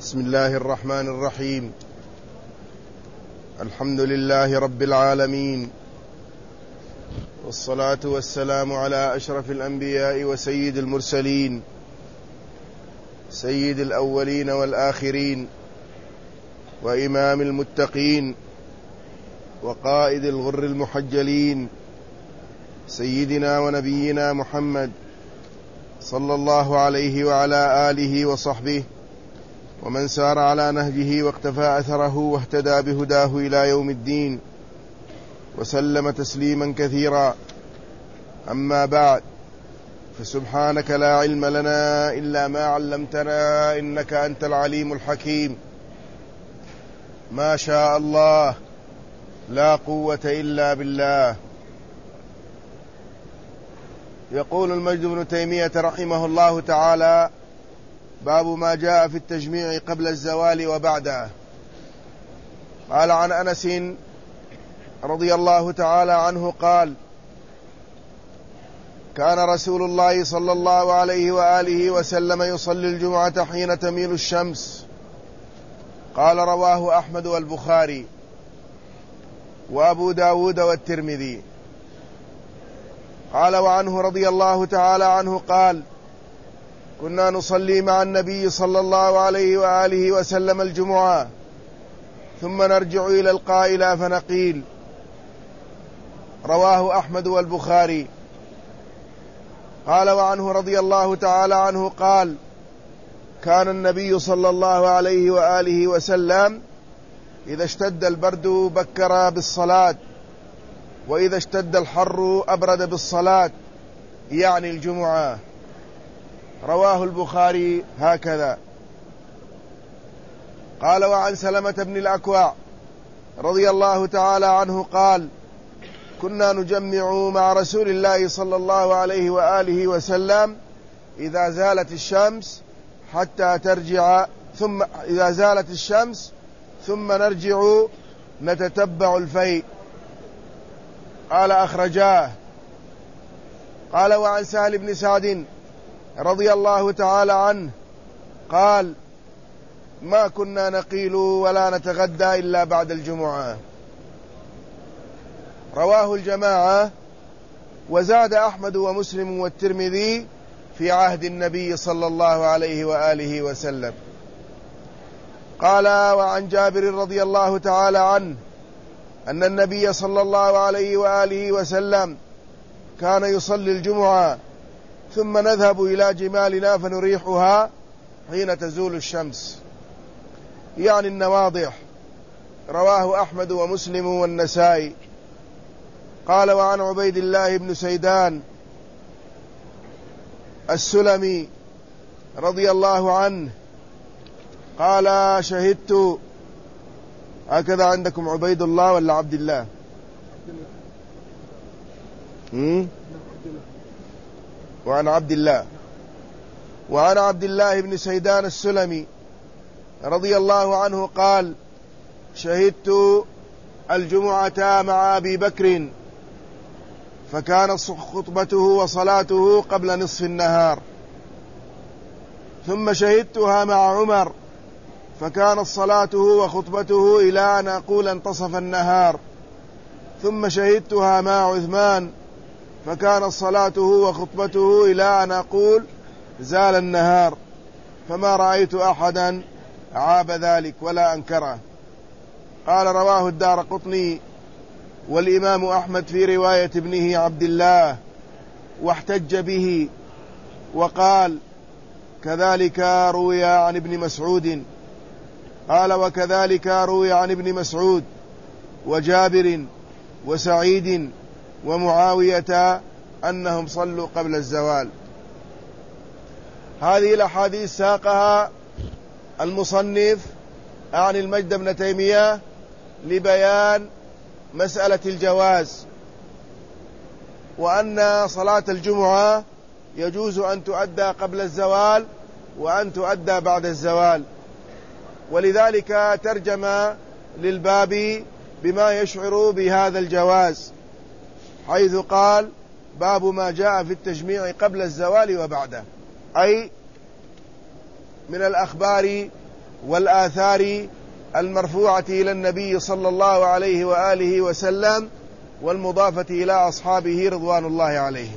بسم الله الرحمن الرحيم. الحمد لله رب العالمين، والصلاة والسلام على أشرف الأنبياء وسيد المرسلين، سيد الأولين والآخرين، وإمام المتقين، وقائد الغر المحجلين، سيدنا ونبينا محمد صلى الله عليه وعلى آله وصحبه ومن سار على نهجه واقتفى أثره واهتدى بهداه إلى يوم الدين، وسلم تسليما كثيرا. أما بعد، فسبحانك لا علم لنا إلا ما علمتنا إنك أنت العليم الحكيم. ما شاء الله، لا قوة إلا بالله. يقول المجد بن تيمية رحمه الله تعالى: باب ما جاء في التجميع قبل الزوال وبعده. قال عن أنس رضي الله تعالى عنه قال: كان رسول الله صلى الله عليه وآله وسلم يصلي الجمعة حين تميل الشمس. قال: رواه أحمد والبخاري وأبو داود والترمذي. قال: وعنه رضي الله تعالى عنه قال: كنا نصلي مع النبي صلى الله عليه وآله وسلم الجمعة، ثم نرجع إلى القائلة فنقيل. رواه أحمد والبخاري. قال: وعنه رضي الله تعالى عنه قال: كان النبي صلى الله عليه وآله وسلم إذا اشتد البرد بكر بالصلاة، وإذا اشتد الحر أبرد بالصلاة، يعني الجمعة. رواه البخاري هكذا. قال: وعن سلمة بن الأكوع رضي الله تعالى عنه قال: كنا نجمع مع رسول الله صلى الله عليه وآله وسلم إذا زالت الشمس حتى ترجع، ثم إذا زالت الشمس ثم نرجع نتتبع الفيء. قال: أخرجاه. قال: وعن سهل بن سعد رضي الله تعالى عنه قال: ما كنا نقيل ولا نتغدى إلا بعد الجمعة. رواه الجماعة. وزاد أحمد ومسلم والترمذي في عهد النبي صلى الله عليه وآله وسلم. قال: وعن جابر رضي الله تعالى عنه أن النبي صلى الله عليه وآله وسلم كان يصلي الجمعة، ثم نذهب إلى جمالنا فنريحها حين تزول الشمس، يعني النواضح. رواه أحمد ومسلم والنسائي. قال: وعن عبيد الله بن سيدان السلمي رضي الله عنه قال: شهدت. هكذا عندكم عبيد الله ولا عبد الله؟ وعن عبد الله. وعن عبد الله بن سيدان السلمي رضي الله عنه قال: شهدت الجمعة مع أبي بكر، فكانت خطبته وصلاته قبل نصف النهار. ثم شهدتها مع عمر، فكانت صلاته وخطبته إلى أن أقول انتصف النهار. ثم شهدتها مع عثمان، فكانت صلاته وخطبته إلى أن أقول زال النهار. فما رأيت أحدا عاب ذلك ولا أنكره. قال: رواه الدارقطني والإمام أحمد في رواية ابنه عبد الله، واحتج به، وقال: كذلك روي عن ابن مسعود. قال: وكذلك روي عن ابن مسعود وجابر وسعيد ومعاوية أنهم صلوا قبل الزوال. هذه الأحاديث ساقها المصنف عن المجد بن تيمية لبيان مسألة الجواز، وأن صلاة الجمعة يجوز أن تؤدى قبل الزوال وأن تؤدى بعد الزوال. ولذلك ترجم للباب بما يشعر بهذا الجواز، حيث قال: باب ما جاء في التجميع قبل الزوال وبعده، أي من الأخبار والآثار المرفوعة إلى النبي صلى الله عليه وآله وسلم والمضافة إلى أصحابه رضوان الله عليهم.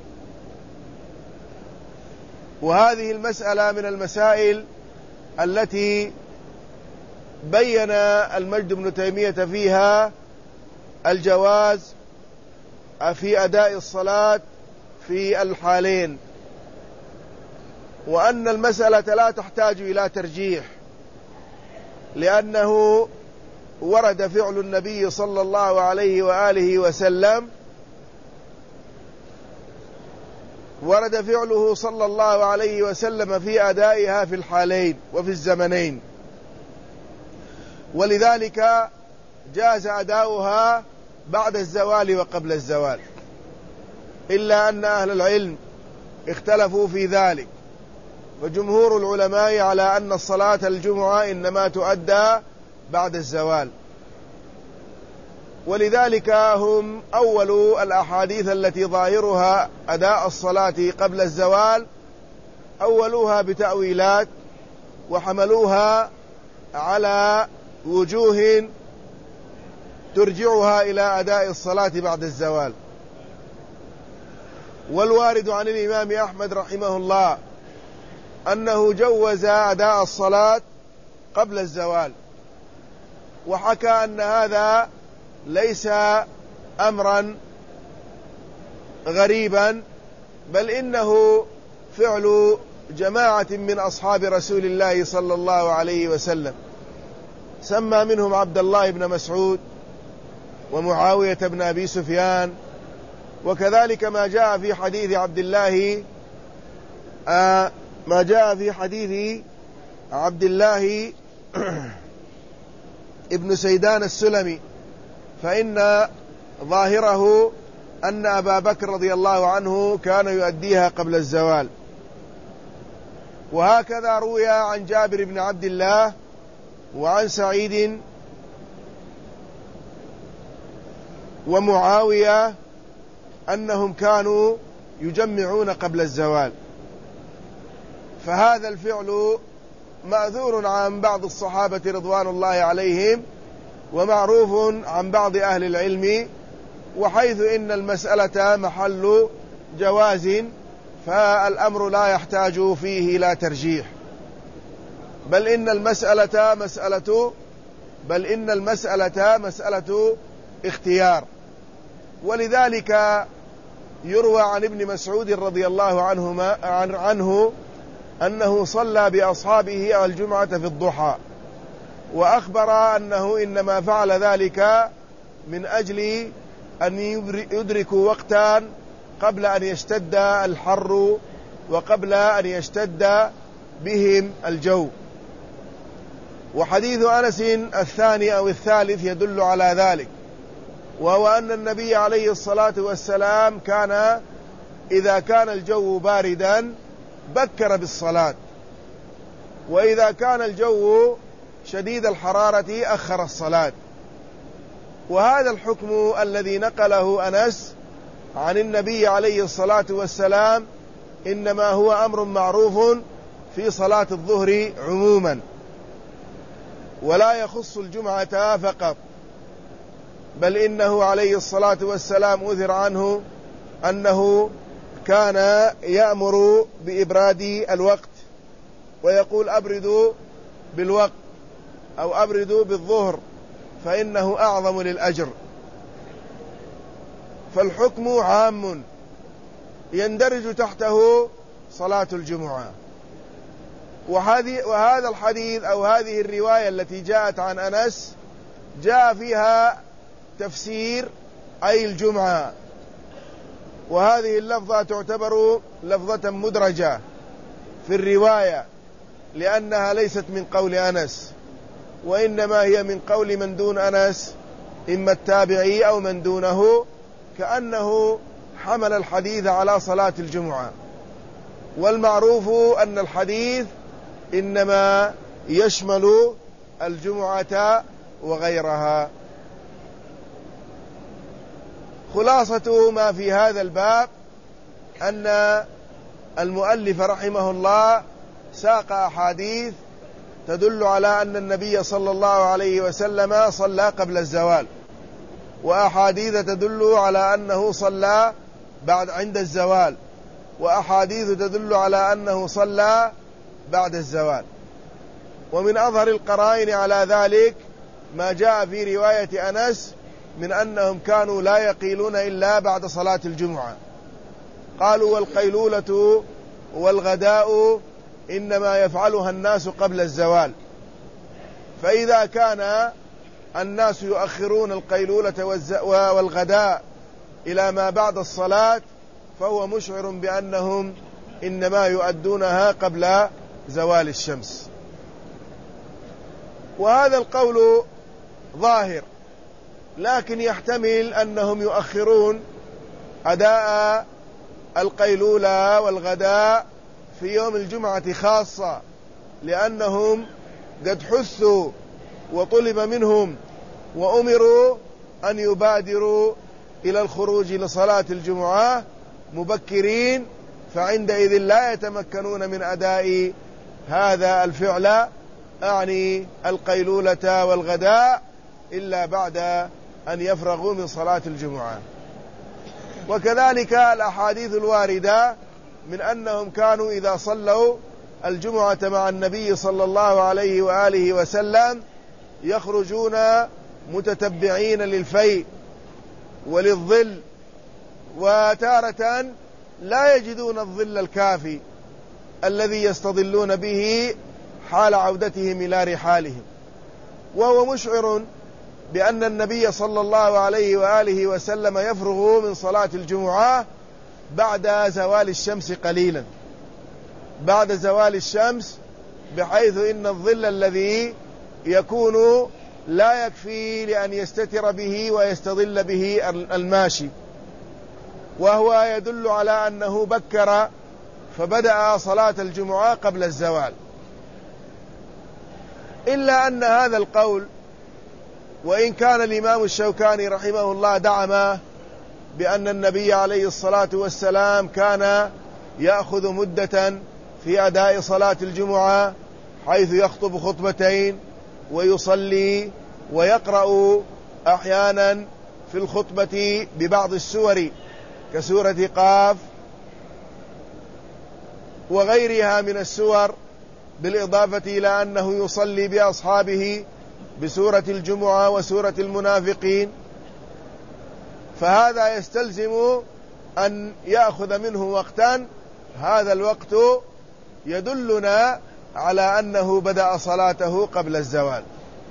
وهذه المسألة من المسائل التي بين المجد بن تيمية فيها الجواز في أداء الصلاة في الحالين، وأن المسألة لا تحتاج إلى ترجيح، لأنه ورد فعل النبي صلى الله عليه وآله وسلم، ورد فعله صلى الله عليه وسلم في أدائها في الحالين وفي الزمنين، ولذلك جاز أداؤها بعد الزوال وقبل الزوال، إلا أن أهل العلم اختلفوا في ذلك، وجمهور العلماء على أن الصلاة الجمعة إنما تؤدى بعد الزوال، ولذلك هم أول الأحاديث التي ظاهرها أداء الصلاة قبل الزوال أولوها بتأويلات وحملوها على وجوه ترجعها إلى أداء الصلاة بعد الزوال. والوارد عن الإمام أحمد رحمه الله أنه جوز أداء الصلاة قبل الزوال، وحكى أن هذا ليس أمرا غريبا، بل إنه فعل جماعة من أصحاب رسول الله صلى الله عليه وسلم، سمى منهم عبد الله بن مسعود ومعاوية بن أبي سفيان، وكذلك ما جاء في حديث عبد الله ابن سيدان السلمي، فإن ظاهره أن أبا بكر رضي الله عنه كان يؤديها قبل الزوال. وهكذا روي عن جابر بن عبد الله وعن سعيد ومعاوية أنهم كانوا يجمعون قبل الزوال، فهذا الفعل مأثور عن بعض الصحابة رضوان الله عليهم، ومعروف عن بعض أهل العلم، وحيث إن المسألة محل جواز فالأمر لا يحتاج فيه إلى ترجيح، بل إن المسألة مسألة اختيار. ولذلك يروى عن ابن مسعود رضي الله عنه أنه صلى بأصحابه الجمعة في الضحى، وأخبر أنه إنما فعل ذلك من أجل أن يدركوا وقتا قبل أن يشتد الحر وقبل أن يشتد بهم الجو. وحديث أنس الثاني أو الثالث يدل على ذلك، وهو أن النبي عليه الصلاة والسلام كان إذا كان الجو باردا بكر بالصلاة، وإذا كان الجو شديد الحرارة أخر الصلاة. وهذا الحكم الذي نقله أنس عن النبي عليه الصلاة والسلام إنما هو أمر معروف في صلاة الظهر عموما، ولا يخص الجمعة فقط، بل إنه عليه الصلاة والسلام أثر عنه أنه كان يأمر بإبراد الوقت، ويقول أبردوا بالوقت أو أبردوا بالظهر فإنه أعظم للأجر. فالحكم عام يندرج تحته صلاة الجمعة. وهذا الحديث أو هذه الرواية التي جاءت عن أنس جاء فيها تفسير أي الجمعة، وهذه اللفظة تعتبر لفظة مدرجة في الرواية، لأنها ليست من قول أنس، وإنما هي من قول من دون أنس، إما التابعي أو من دونه، كأنه حمل الحديث على صلاة الجمعة. والمعروف أن الحديث إنما يشمل الجمعة وغيرها. خلاصة ما في هذا الباب أن المؤلف رحمه الله ساق أحاديث تدل على أن النبي صلى الله عليه وسلم صلى قبل الزوال، وأحاديث تدل على أنه صلى عند الزوال، وأحاديث تدل على أنه صلى بعد الزوال. ومن أظهر القرائن على ذلك ما جاء في رواية أنس من أنهم كانوا لا يقيلون إلا بعد صلاة الجمعة. قالوا والقيلولة والغداء إنما يفعلها الناس قبل الزوال، فإذا كان الناس يؤخرون القيلولة والغداء إلى ما بعد الصلاة فهو مشعر بأنهم إنما يؤدونها قبل زوال الشمس. وهذا القول ظاهر، لكن يحتمل أنهم يؤخرون أداء القيلولة والغداء في يوم الجمعة خاصة، لأنهم قد حثوا وطلب منهم وأمروا أن يبادروا إلى الخروج لصلاة الجمعة مبكرين، فعندئذ لا يتمكنون من أداء هذا الفعل، أعني القيلولة والغداء، إلا بعد أن يفرغوا من صلاة الجمعة. وكذلك الأحاديث الواردة من أنهم كانوا إذا صلوا الجمعة مع النبي صلى الله عليه وآله وسلم يخرجون متتبعين للفيء وللظل، وتارة لا يجدون الظل الكافي الذي يستظلون به حال عودتهم إلى رحالهم. وهو مشعر بأن النبي صلى الله عليه وآله وسلم يفرغ من صلاة الجمعة بعد زوال الشمس قليلا، بعد زوال الشمس، بحيث إن الظل الذي يكون لا يكفي لأن يستتر به ويستظل به الماشي، وهو يدل على أنه بكر فبدأ صلاة الجمعة قبل الزوال. إلا أن هذا القول، وإن كان الإمام الشوكاني رحمه الله دعمه بأن النبي عليه الصلاة والسلام كان يأخذ مدة في أداء صلاة الجمعة، حيث يخطب خطبتين ويصلي ويقرأ أحيانا في الخطبة ببعض السور كسورة قاف وغيرها من السور، بالإضافة إلى أنه يصلي بأصحابه بسورة الجمعة وسورة المنافقين، فهذا يستلزم أن يأخذ منه وقتا. هذا الوقت يدلنا على أنه بدأ صلاته قبل الزوال.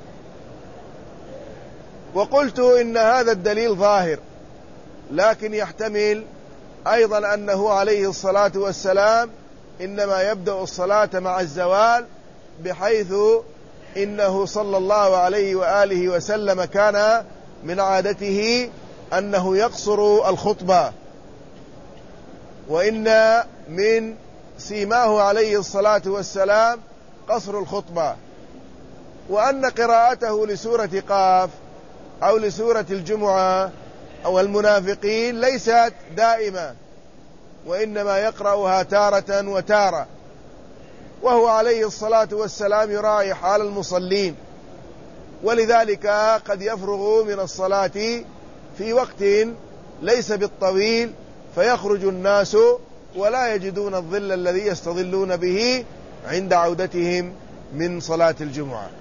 وقلت إن هذا الدليل ظاهر، لكن يحتمل أيضا أنه عليه الصلاة والسلام إنما يبدأ الصلاة مع الزوال، بحيث إنه صلى الله عليه وآله وسلم كان من عادته أنه يقصر الخطبة، وإن من سيماه عليه الصلاة والسلام قصر الخطبة، وأن قراءته لسورة قاف أو لسورة الجمعة أو المنافقين ليست دائمة، وإنما يقرأها تارة وتارة، وهو عليه الصلاة والسلام يراعي حال المصلين، ولذلك قد يفرغ من الصلاة في وقت ليس بالطويل فيخرج الناس ولا يجدون الظل الذي يستظلون به عند عودتهم من صلاة الجمعة.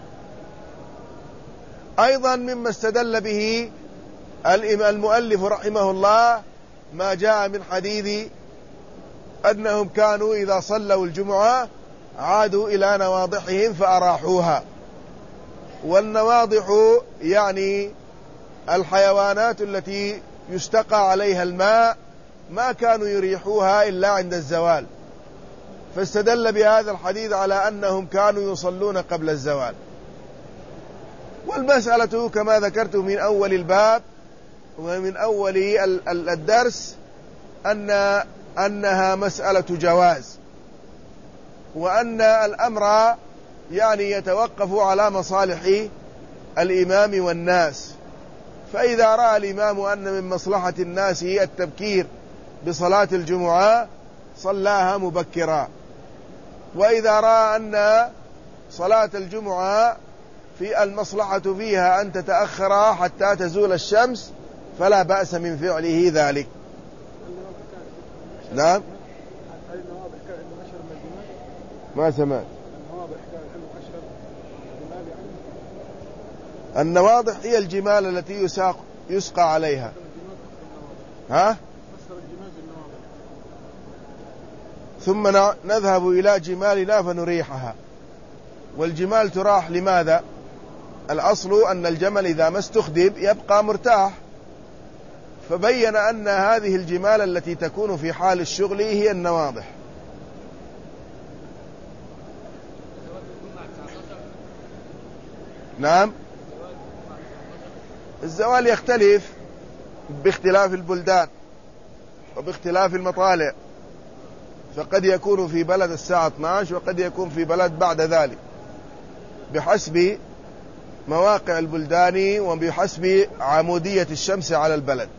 أيضا مما استدل به المؤلف رحمه الله ما جاء من حديث أنهم كانوا إذا صلوا الجمعة عادوا إلى نواضحهم فأراحوها. والنواضح يعني الحيوانات التي يستقى عليها الماء، ما كانوا يريحوها إلا عند الزوال، فاستدل بهذا الحديث على أنهم كانوا يصلون قبل الزوال. والمسألة كما ذكرت من أول الباب ومن أول الدرس أنها مسألة جواز، وأن الأمر يعني يتوقف على مصالح الإمام والناس، فإذا رأى الإمام أن من مصلحة الناس التبكير بصلاة الجمعة صلاها مبكرا، وإذا رأى أن صلاة الجمعة في المصلحة فيها أن تتأخر حتى تزول الشمس فلا بأس من فعله ذلك. نعم. ما سمعت. النواضح هي الجمال التي يسقى عليها. ها؟ ثم نذهب إلى جمالنا فنريحها. والجمال تراح لماذا؟ الأصل أن الجمل إذا ما استخدم يبقى مرتاح، فبين أن هذه الجمال التي تكون في حال الشغل هي النواضح. نعم. الزوال يختلف باختلاف البلدان وباختلاف المطالع، فقد يكون في بلد الساعة 12 وقد يكون في بلد بعد ذلك، بحسب مواقع البلدان وبحسب عمودية الشمس على البلد.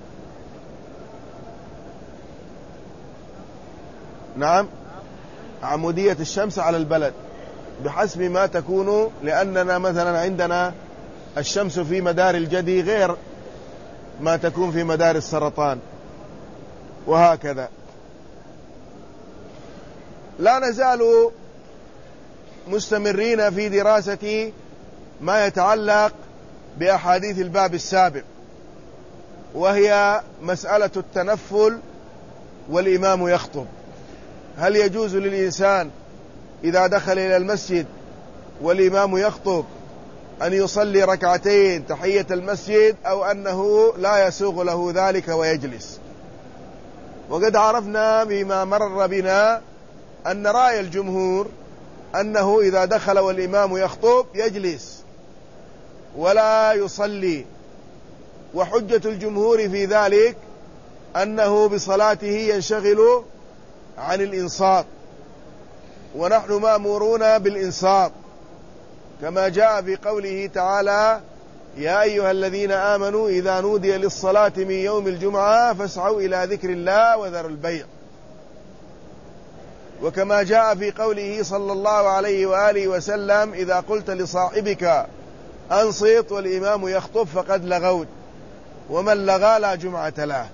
نعم، عمودية الشمس على البلد بحسب ما تكون، لأننا مثلا عندنا الشمس في مدار الجدي غير ما تكون في مدار السرطان، وهكذا. لا نزال مستمرين في دراسة ما يتعلق بأحاديث الباب السابق، وهي مسألة التنفل والإمام يخطب. هل يجوز للإنسان إذا دخل إلى المسجد والإمام يخطب أن يصلي ركعتين تحية المسجد، أو أنه لا يسوغ له ذلك ويجلس؟ وقد عرفنا بما مر بنا أن رأي الجمهور أنه إذا دخل والإمام يخطب يجلس ولا يصلي، وحجة الجمهور في ذلك أنه بصلاته ينشغل عن الإنصات، ونحن مأمورون بالإنصات كما جاء في قوله تعالى: يا أيها الذين آمنوا إذا نودي للصلاة من يوم الجمعة فاسعوا إلى ذكر الله وذروا البيع. وكما جاء في قوله صلى الله عليه وآله وسلم: إذا قلت لصاحبك أنصت والإمام يخطب فقد لغوت، ومن لغى لا جمعة له.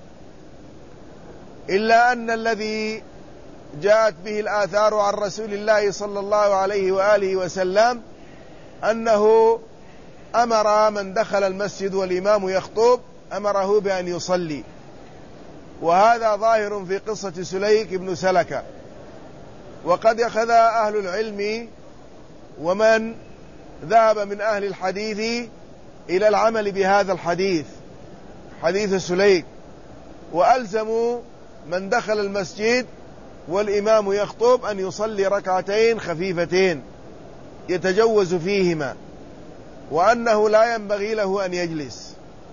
إلا أن الذي جاءت به الآثار عن رسول الله صلى الله عليه وآله وسلم أنه أمر من دخل المسجد والإمام يخطب أمره بأن يصلي، وهذا ظاهر في قصة سليك بن سلكة. وقد أخذ أهل العلم ومن ذهب من أهل الحديث إلى العمل بهذا الحديث، حديث سليك، وألزموا من دخل المسجد والإمام يخطب أن يصلي ركعتين خفيفتين يتجوز فيهما، وأنه لا ينبغي له أن يجلس.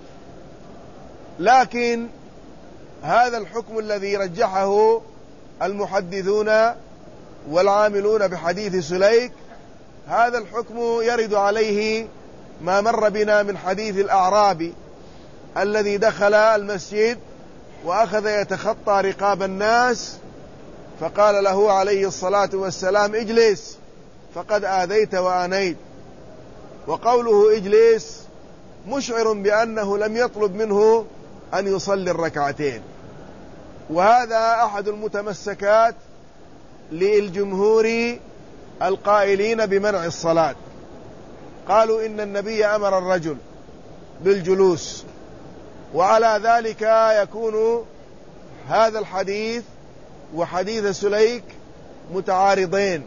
لكن هذا الحكم الذي رجحه المحدثون والعاملون بحديث سليك، هذا الحكم يرد عليه ما مر بنا من حديث الأعرابي الذي دخل المسجد وأخذ يتخطى رقاب الناس، فقال له عليه الصلاة والسلام: اجلس فقد آذيت وآنيت. وقوله اجلس مشعر بأنه لم يطلب منه أن يصلي الركعتين. وهذا أحد المتمسكات للجمهور القائلين بمنع الصلاة. قالوا إن النبي أمر الرجل بالجلوس، وعلى ذلك يكون هذا الحديث وحديث سليك متعارضين،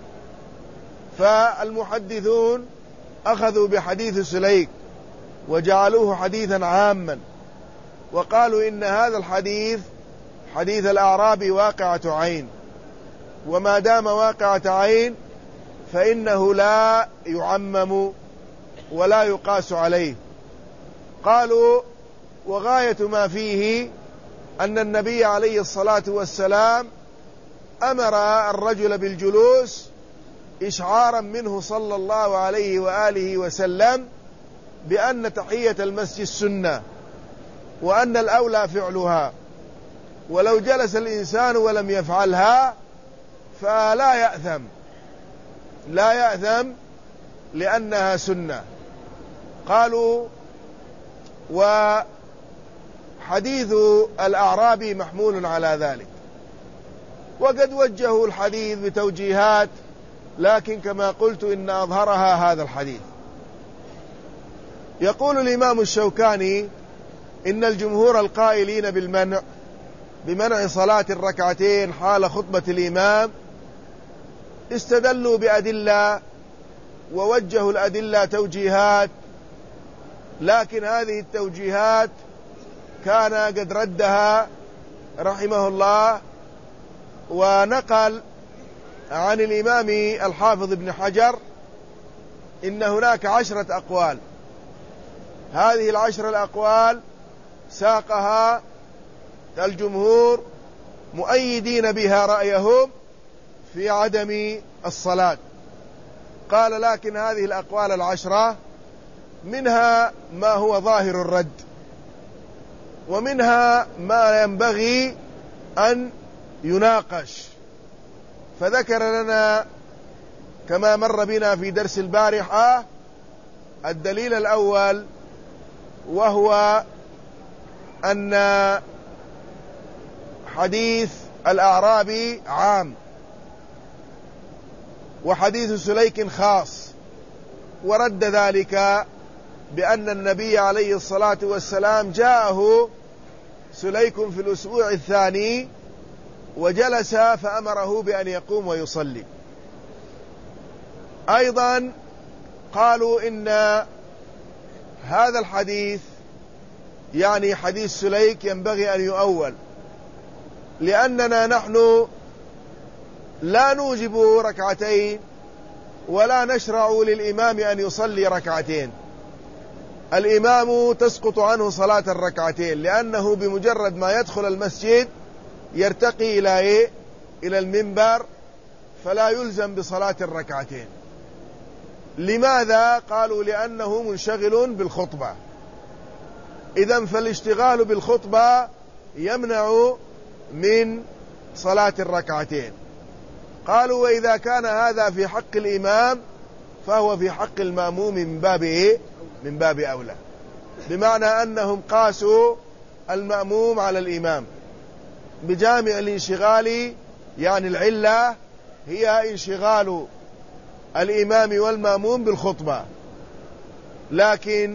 فالمحدثون أخذوا بحديث سليك وجعلوه حديثا عاما، وقالوا إن هذا الحديث حديث الأعرابي واقعة عين، وما دام واقعة عين فإنه لا يعمم ولا يقاس عليه. قالوا: وغاية ما فيه أن النبي عليه الصلاة والسلام أمر الرجل بالجلوس إشعارا منه صلى الله عليه وآله وسلم بأن تحية المسجد سنة، وأن الأولى فعلها، ولو جلس الإنسان ولم يفعلها فلا يأثم، لا يأثم لأنها سنة. قالوا وحديث الأعرابي محمول على ذلك، وقد وجهوا الحديث بتوجيهات، لكن كما قلت إن أظهرها هذا الحديث. يقول الإمام الشوكاني إن الجمهور القائلين بمنع صلاة الركعتين حال خطبة الإمام استدلوا بأدلة ووجهوا الأدلة توجيهات، لكن هذه التوجيهات كان قد ردها رحمه الله، ونقل عن الإمام الحافظ ابن حجر إن هناك 10 أقوال. هذه 10 الأقوال ساقها الجمهور مؤيدين بها رأيهم في عدم الصلاة. قال لكن هذه الأقوال 10 منها ما هو ظاهر الرد، ومنها ما ينبغي أن يناقش. فذكر لنا كما مر بنا في درس البارحة الدليل الأول، وهو أن حديث الأعرابي عام، وحديث سليك خاص، ورد ذلك بأن النبي عليه الصلاة والسلام جاءه سليك في الأسبوع الثاني وجلس فأمره بأن يقوم ويصلي. أيضا قالوا إن هذا الحديث يعني حديث سليك ينبغي أن يؤول، لأننا نحن لا نوجب ركعتين ولا نشرع للإمام أن يصلي ركعتين. الإمام تسقط عنه صلاة الركعتين، لأنه بمجرد ما يدخل المسجد يرتقي إلى المنبر، فلا يلزم بصلاة الركعتين. لماذا؟ قالوا لأنه منشغل بالخطبة. إذن فالاشتغال بالخطبة يمنع من صلاة الركعتين. قالوا وإذا كان هذا في حق الإمام فهو في حق المأموم من باب أولى، بمعنى أنهم قاسوا المأموم على الإمام بجامع الانشغال، يعني العلة هي انشغال الإمام والمأموم بالخطبة. لكن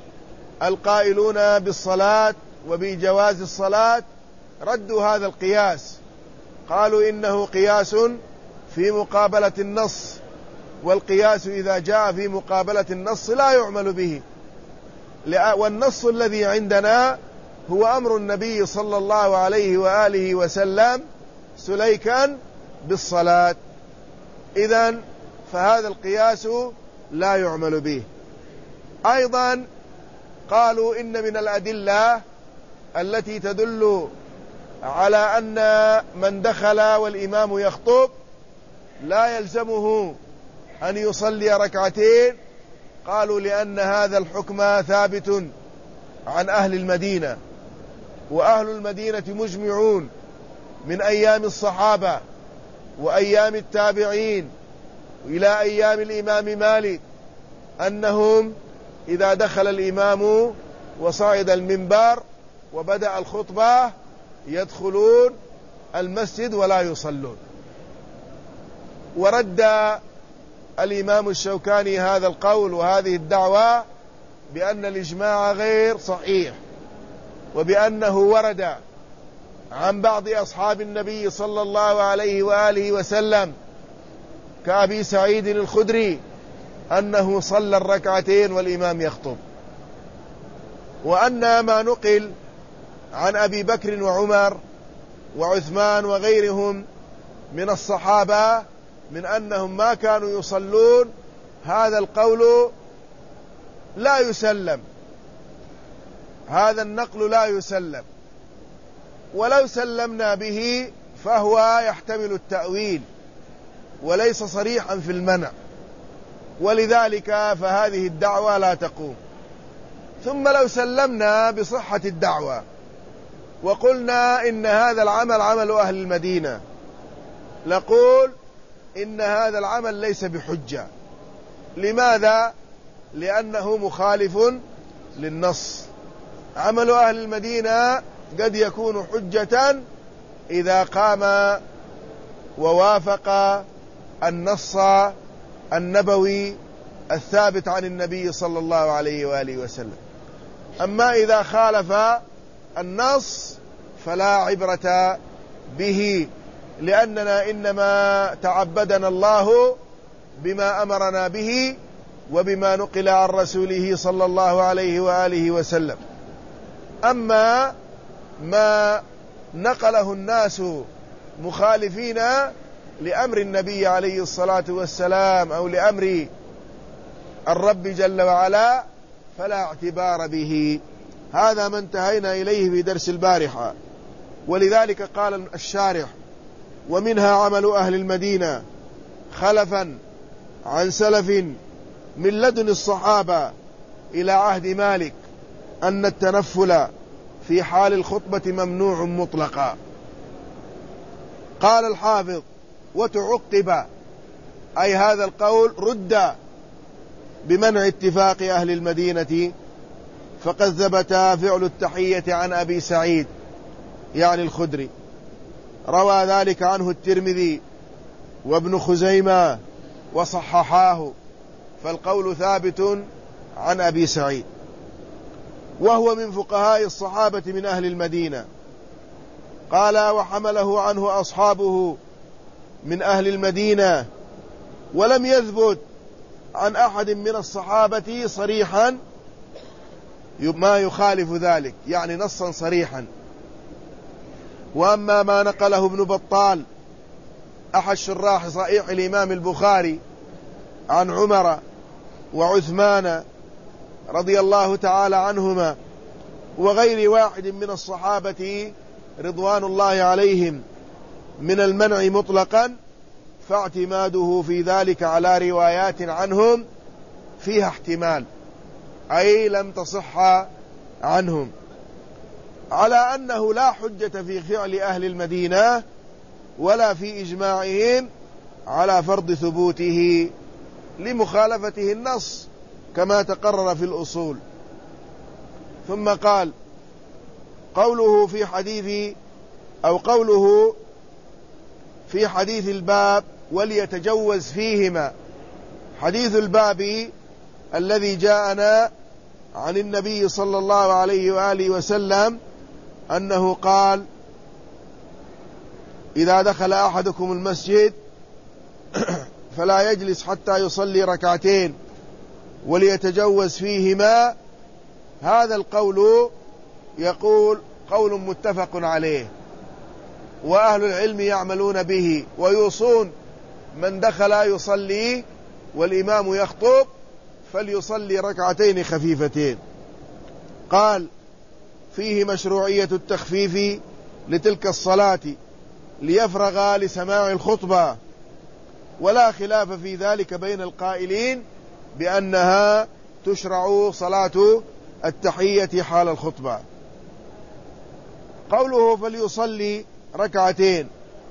القائلون بالصلاة وبجواز الصلاة ردوا هذا القياس، قالوا إنه قياس في مقابلة النص، والقياس إذا جاء في مقابلة النص لا يعمل به، والنص الذي عندنا هو أمر النبي صلى الله عليه وآله وسلم سليكا بالصلاة. إذن فهذا القياس لا يعمل به. أيضا قالوا إن من الأدلة التي تدل على أن من دخل والإمام يخطب لا يلزمه أن يصلي ركعتين، قالوا لأن هذا الحكم ثابت عن أهل المدينة، وأهل المدينة مجمعون من أيام الصحابة وأيام التابعين إلى أيام الإمام مالك أنهم إذا دخل الإمام وصعد المنبر وبدأ الخطبة يدخلون المسجد ولا يصلون. ورد الإمام الشوكاني هذا القول وهذه الدعوة بأن الإجماع غير صحيح، وبأنه ورد عن بعض أصحاب النبي صلى الله عليه وآله وسلم كأبي سعيد الخدري أنه صلى الركعتين والإمام يخطب. وأن ما نقل عن أبي بكر وعمر وعثمان وغيرهم من الصحابة من أنهم ما كانوا يصلون، هذا القول لا يسلم، هذا النقل لا يسلم، ولو سلمنا به فهو يحتمل التأويل وليس صريحا في المنع، ولذلك فهذه الدعوة لا تقوم. ثم لو سلمنا بصحة الدعوة وقلنا إن هذا العمل عمل أهل المدينة، نقول إن هذا العمل ليس بحجة. لماذا؟ لأنه مخالف للنص. عمل أهل المدينة قد يكون حجة إذا قام ووافق النص النبوي الثابت عن النبي صلى الله عليه وآله وسلم. أما إذا خالف النص فلا عبرة به، لأننا إنما تعبدنا الله بما أمرنا به وبما نقل عن رسوله صلى الله عليه وآله وسلم. أما ما نقله الناس مخالفين لأمر النبي عليه الصلاة والسلام أو لأمر الرب جل وعلا فلا اعتبار به. هذا ما انتهينا إليه في درس البارحة. ولذلك قال الشارح: ومنها عمل أهل المدينة خلفا عن سلف من لدن الصحابة إلى عهد مالك أن التنفل في حال الخطبة ممنوع مطلقا. قال الحافظ: وتعقب، أي هذا القول رد بمنع اتفاق أهل المدينة، فقد ثبت فعل التحية عن أبي سعيد يعني الخدري، روى ذلك عنه الترمذي وابن خزيمة وصححاه، فالقول ثابت عن أبي سعيد، وهو من فقهاء الصحابة من أهل المدينة. قال: وحمله عنه أصحابه من أهل المدينة، ولم يثبت عن أحد من الصحابة صريحا ما يخالف ذلك، يعني نصا صريحا. وأما ما نقله ابن بطال أحد شراح صحيح الإمام البخاري عن عمر وعثمان رضي الله تعالى عنهما وغير واحد من الصحابة رضوان الله عليهم من المنع مطلقا، فاعتماده في ذلك على روايات عنهم فيها احتمال، أي لم تصح عنهم، على أنه لا حجة في فعل أهل المدينة ولا في إجماعهم على فرض ثبوته لمخالفته النص كما تقرر في الأصول. ثم قال: قوله في حديث الباب وليتجوز فيهما. حديث الباب الذي جاءنا عن النبي صلى الله عليه وآله وسلم أنه قال: إذا دخل أحدكم المسجد فلا يجلس حتى يصلي ركعتين وليتجوز فيهما. هذا القول يقول قول متفق عليه، وأهل العلم يعملون به ويوصون من دخل يصلي والإمام يخطب فليصلي ركعتين خفيفتين. قال: فيه مشروعية التخفيف لتلك الصلاة ليفرغ لسماع الخطبة، ولا خلاف في ذلك بين القائلين بأنها تشرع صلاة التحية حال الخطبة. قوله فليصلي ركعتين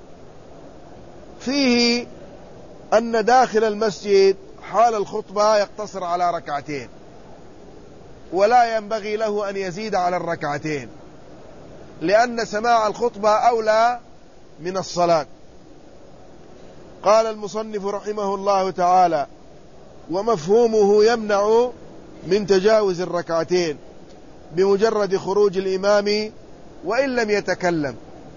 فيه أن داخل المسجد حال الخطبة يقتصر على ركعتين، ولا ينبغي له أن يزيد على الركعتين، لأن سماع الخطبة أولى من الصلاة. قال المصنف رحمه الله تعالى: ومفهومه يمنع من تجاوز الركعتين بمجرد خروج الإمام وإن لم يتكلم.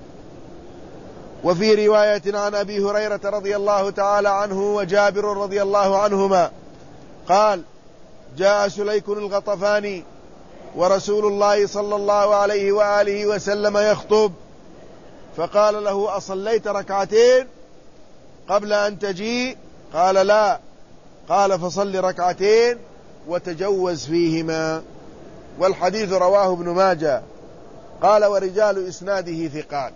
وفي رواية عن أبي هريرة رضي الله تعالى عنه وجابر رضي الله عنهما قال: جاء سليك الغطفاني ورسول الله صلى الله عليه وآله وسلم يخطب، فقال له: أصليت ركعتين قبل أن تجيء؟ قال: لا. قال: فصل ركعتين وتجوز فيهما. والحديث رواه ابن ماجه. قال: ورجال إسناده ثقات.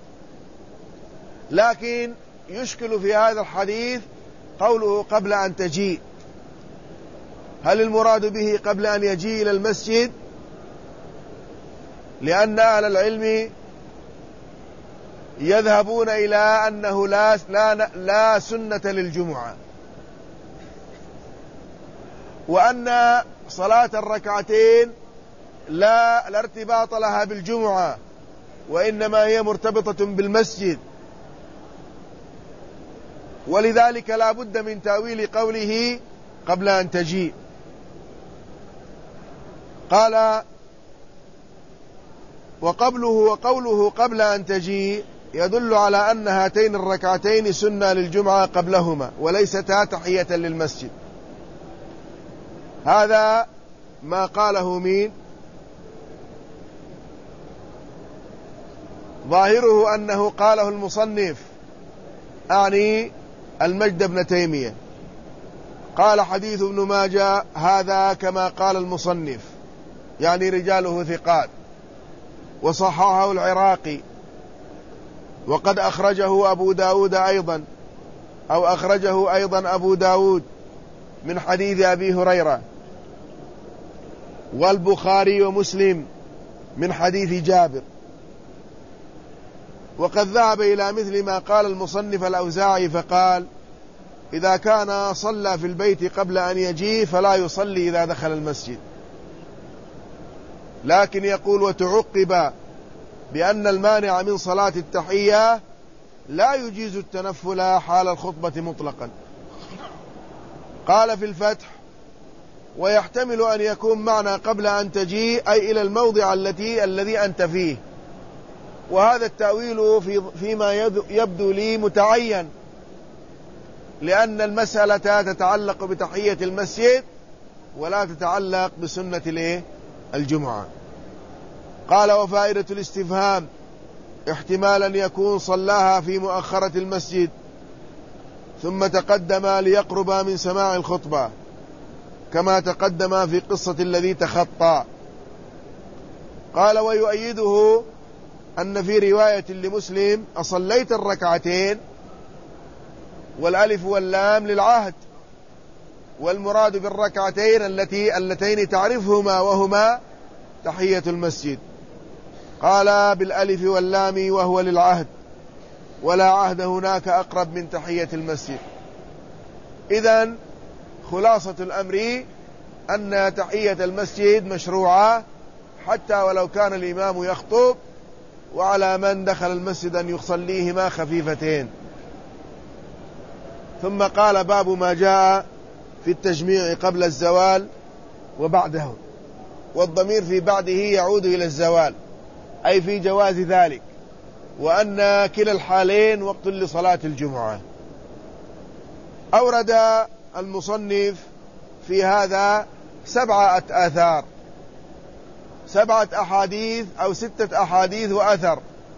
لكن يشكل في هذا الحديث قوله قبل أن تجيء، هل المراد به قبل أن يجيء إلى المسجد؟ لأن أهل العلم يذهبون إلى أنه لا سنة للجمعة، وأن صلاة الركعتين لا ارتباط لها بالجمعة، وإنما هي مرتبطة بالمسجد، ولذلك لا بد من تأويل قوله قبل أن تجيء. قال: وقوله قبل أن تجيء يدل على أن هاتين الركعتين سنة للجمعة قبلهما وليستا تحية للمسجد. هذا ما قاله مين؟ ظاهره أنه قاله المصنف، أعني المجد بن تيمية. قال: حديث ابن ماجه هذا كما قال المصنف، يعني رجاله ثقات، وصححه العراقي، وقد أخرجه أبو داود أيضا، أو أخرجه أيضا أبو داود من حديث أبي هريرة، والبخاري ومسلم من حديث جابر. وقد ذهب إلى مثل ما قال المصنف الأوزاعي فقال: إذا كان صلى في البيت قبل أن يجيء فلا يصلي إذا دخل المسجد. لكن يقول: وتعقب بأن المانع من صلاة التحية لا يجيز التنفل حال الخطبة مطلقا. قال في الفتح: ويحتمل أن يكون معنى قبل أن تجيء أي إلى الموضع الذي أنت فيه، وهذا التأويل فيما يبدو لي متعين، لأن المسألة تتعلق بتحية المسجد ولا تتعلق بسنة الجمعة. قال: وفائدة الاستفهام احتمالا يكون صلاها في مؤخرة المسجد ثم تقدم ليقرب من سماع الخطبة، كما تقدم في قصة الذي تخطى. قال: ويؤيده أن في رواية لمسلم: أصليت الركعتين، والألف واللام للعهد، والمراد بالركعتين اللتين تعرفهما وهما تحية المسجد. قال: بالألف واللام وهو للعهد، ولا عهد هناك أقرب من تحية المسجد. إذن خلاصة الأمر أن تحية المسجد مشروعة حتى ولو كان الإمام يخطب، وعلى من دخل المسجد أن يصليهما خفيفتين. ثم قال: باب ما جاء في التجميع قبل الزوال وبعده، والضمير في بعده يعود إلى الزوال، أي في جواز ذلك، وأن كلا الحالين وقت لصلاة الجمعة. أورد المصنف في هذا 7 آثار، 7 أحاديث أو 6 أحاديث وأثر،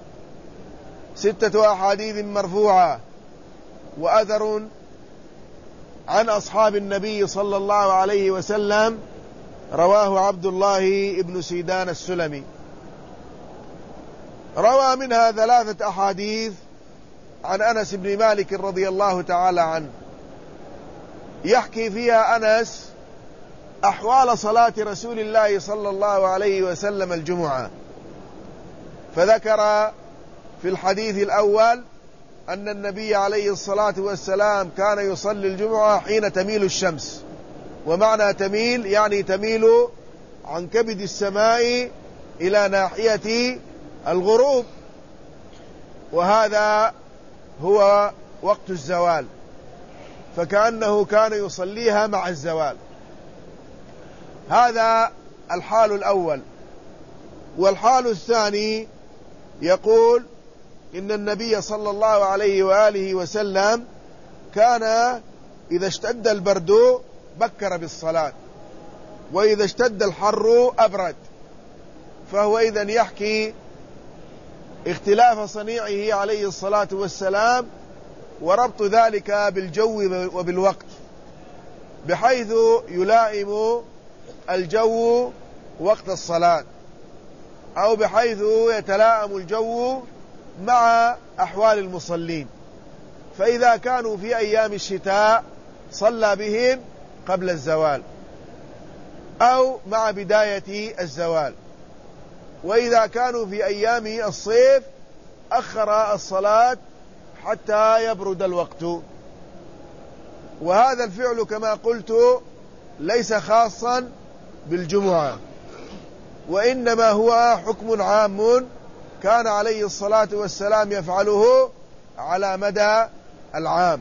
6 أحاديث مرفوعة، وأثر عن أصحاب النبي صلى الله عليه وسلم رواه عبد الله بن سيدان السلمي. روى منها 3 أحاديث عن أنس بن مالك رضي الله تعالى عنه، يحكي فيها أنس أحوال صلاة رسول الله صلى الله عليه وسلم الجمعة. فذكر في الحديث الأول أن النبي عليه الصلاة والسلام كان يصلي الجمعة حين تميل الشمس، ومعنى تميل يعني تميل عن كبد السماء إلى ناحية الغروب، وهذا هو وقت الزوال، فكأنه كان يصليها مع الزوال. هذا الحال الأول. والحال الثاني يقول إن النبي صلى الله عليه وآله وسلم كان إذا اشتد البرد بكر بالصلاة، وإذا اشتد الحر أبرد. فهو إذن يحكي اختلاف صنيعه عليه الصلاة والسلام، وربط ذلك بالجو وبالوقت، بحيث يلائم الجو وقت الصلاة، أو بحيث يتلائم الجو مع أحوال المصلين. فإذا كانوا في أيام الشتاء صلى بهم قبل الزوال أو مع بداية الزوال، وإذا كانوا في أيام الصيف أخر الصلاة حتى يبرد الوقت. وهذا الفعل كما قلت ليس خاصا بالجمعة، وإنما هو حكم عام كان عليه الصلاة والسلام يفعله على مدى العام،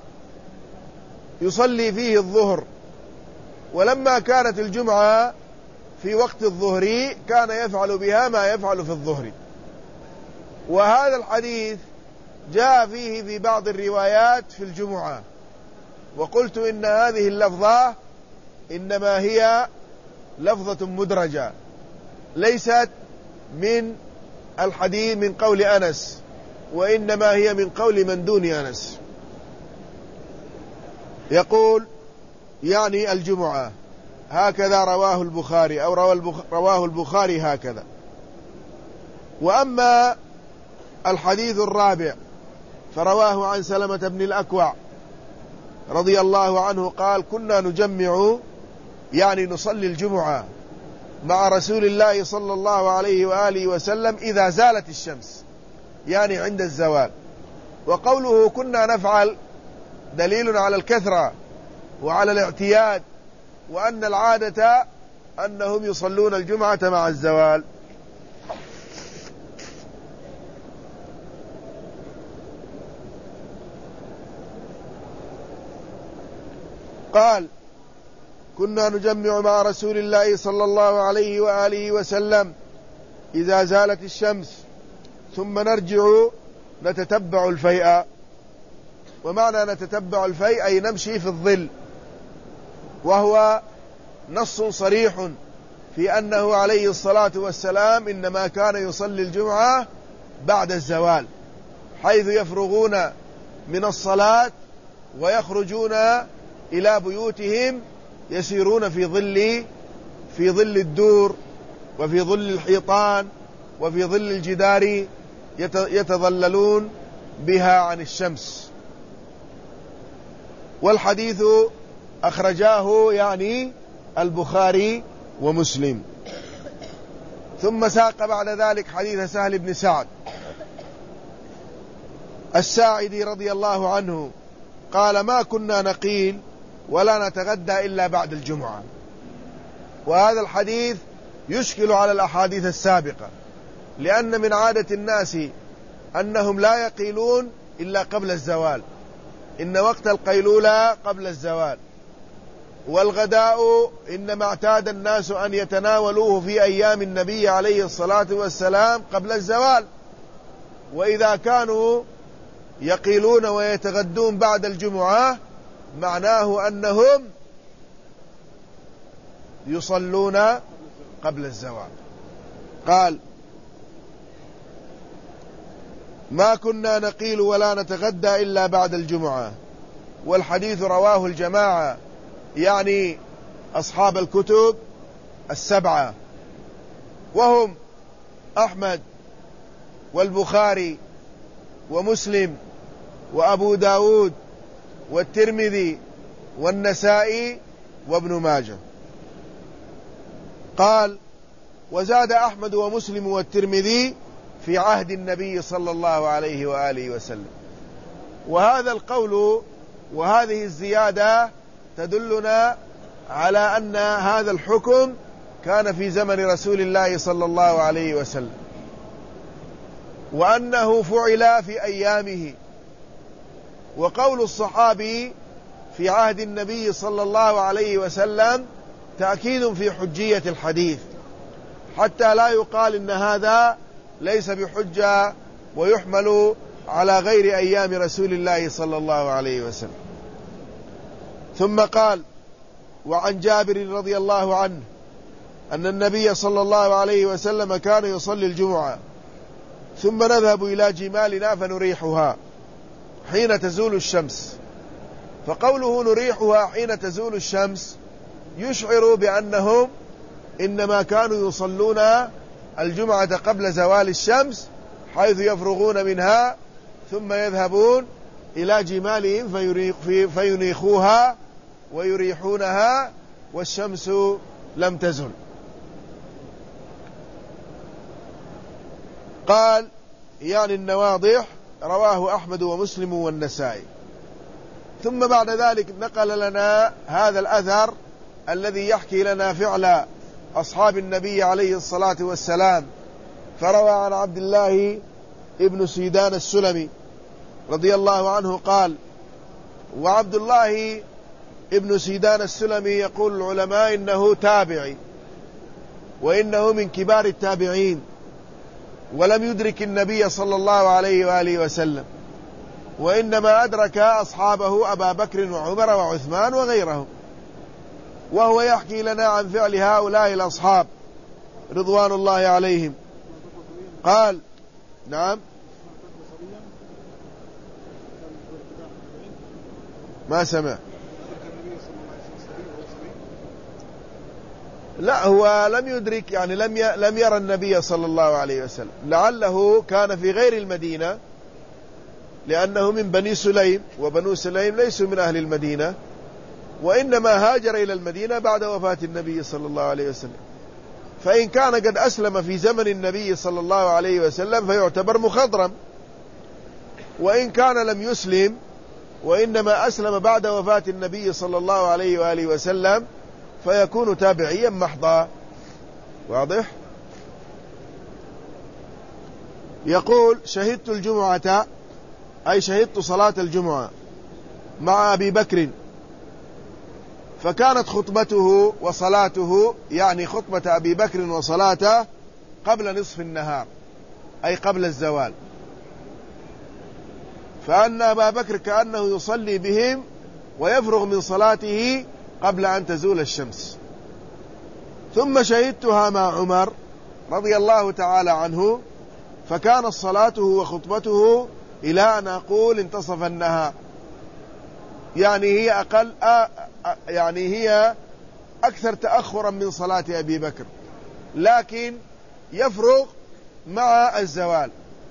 يصلي فيه الظهر. ولما كانت الجمعة في وقت الظهر كان يفعل بها ما يفعل في الظهر. وهذا الحديث جاء فيه في بعض الروايات في الجمعة، وقلت إن هذه اللفظة إنما هي لفظة مدرجة ليست من الحديث من قول أنس، وإنما هي من قول من دون أنس. يقول يعني الجمعة هكذا رواه البخاري، أو رواه البخاري هكذا. وأما الحديث الرابع فرواه عن سلمة بن الأكوع رضي الله عنه قال: كنا نجمع يعني نصلي الجمعة مع رسول الله صلى الله عليه وآله وسلم إذا زالت الشمس، يعني عند الزوال. وقوله كنا نفعل دليل على الكثرة وعلى الاعتياد، وأن العادة أنهم يصلون الجمعة مع الزوال. قال: كنا نجمع مع رسول الله صلى الله عليه وآله وسلم إذا زالت الشمس ثم نرجع نتتبع الفيء. ومعنى نتتبع الفيء أي نمشي في الظل، وهو نص صريح في أنه عليه الصلاة والسلام إنما كان يصلي الجمعة بعد الزوال، حيث يفرغون من الصلاة ويخرجون إلى بيوتهم، يسيرون في ظل الدور وفي ظل الحيطان وفي ظل الجدار، يتظللون بها عن الشمس. والحديث أخرجاه يعني البخاري ومسلم. ثم ساق بعد ذلك حديث سهل بن سعد الساعدي رضي الله عنه قال: ما كنا نقيل ولا نتغدى إلا بعد الجمعة. وهذا الحديث يشكل على الأحاديث السابقة، لأن من عادة الناس أنهم لا يقيلون إلا قبل الزوال، إن وقت القيلولة قبل الزوال. والغداء إنما اعتاد الناس أن يتناولوه في أيام النبي عليه الصلاة والسلام قبل الزوال. وإذا كانوا يقيلون ويتغدون بعد الجمعة معناه أنهم يصلون قبل الزوال. قال: ما كنا نقيل ولا نتغدى إلا بعد الجمعة. والحديث رواه الجماعة يعني أصحاب الكتب السبعة، وهم أحمد والبخاري ومسلم وأبو داود والترمذي والنسائي وابن ماجه. قال: وزاد أحمد ومسلم والترمذي في عهد النبي صلى الله عليه وآله وسلم. وهذا القول وهذه الزيادة تدلنا على أن هذا الحكم كان في زمن رسول الله صلى الله عليه وسلم، وأنه فعل في أيامه. وقول الصحابي في عهد النبي صلى الله عليه وسلم تأكيد في حجية الحديث، حتى لا يقال إن هذا ليس بحجة ويحمل على غير أيام رسول الله صلى الله عليه وسلم. ثم قال: وعن جابر رضي الله عنه أن النبي صلى الله عليه وسلم كان يصلي الجمعة ثم نذهب إلى جمالنا فنريحها حين تزول الشمس. فقوله نريحها حين تزول الشمس يشعر بأنهم إنما كانوا يصلون الجمعة قبل زوال الشمس، حيث يفرغون منها ثم يذهبون إلى جمالهم فينيخوها ويريحونها والشمس لم تزل. قال: يعني النواضح رواه أحمد ومسلم والنسائي. ثم بعد ذلك نقل لنا هذا الأثر الذي يحكي لنا فعل أصحاب النبي عليه الصلاة والسلام، فروى عن عبد الله ابن سيدان السلمي رضي الله عنه قال: وعبد الله ابن سيدان السلمي يقول العلماء إنه تابعي، وإنه من كبار التابعين، ولم يدرك النبي صلى الله عليه وآله وسلم، وإنما أدرك أصحابه أبا بكر وعمر وعثمان وغيرهم. وهو يحكي لنا عن فعل هؤلاء الأصحاب رضوان الله عليهم. قال: نعم، ما سمع. لا، هو لم يدرك، يعني لم يرى النبي صلى الله عليه وسلم، لعله كان في غير المدينة، لأنه من بني سليم، وبنو سليم ليسوا من أهل المدينة، وإنما هاجر إلى المدينة بعد وفاة النبي صلى الله عليه وسلم. فإن كان قد أسلم في زمن النبي صلى الله عليه وسلم فيعتبر مخضرم، وإن كان لم يسلم وإنما أسلم بعد وفاة النبي صلى الله عليه وآله وسلم فيكون تابعيا محضا. واضح؟ يقول: شهدت الجمعة، أي شهدت صلاة الجمعة مع أبي بكر، فكانت خطبته وصلاته، يعني خطبة أبي بكر وصلاته، قبل نصف النهار، أي قبل الزوال، فأن أبا بكر كأنه يصلي بهم ويفرغ من صلاته قبل أن تزول الشمس. ثم شهدتها مع عمر رضي الله تعالى عنه، فكانت صلاته وخطبته إلى أن أقول انتصف النهار، يعني هي يعني هي أكثر تأخرا من صلاة أبي بكر، لكن يفرغ مع الزوال.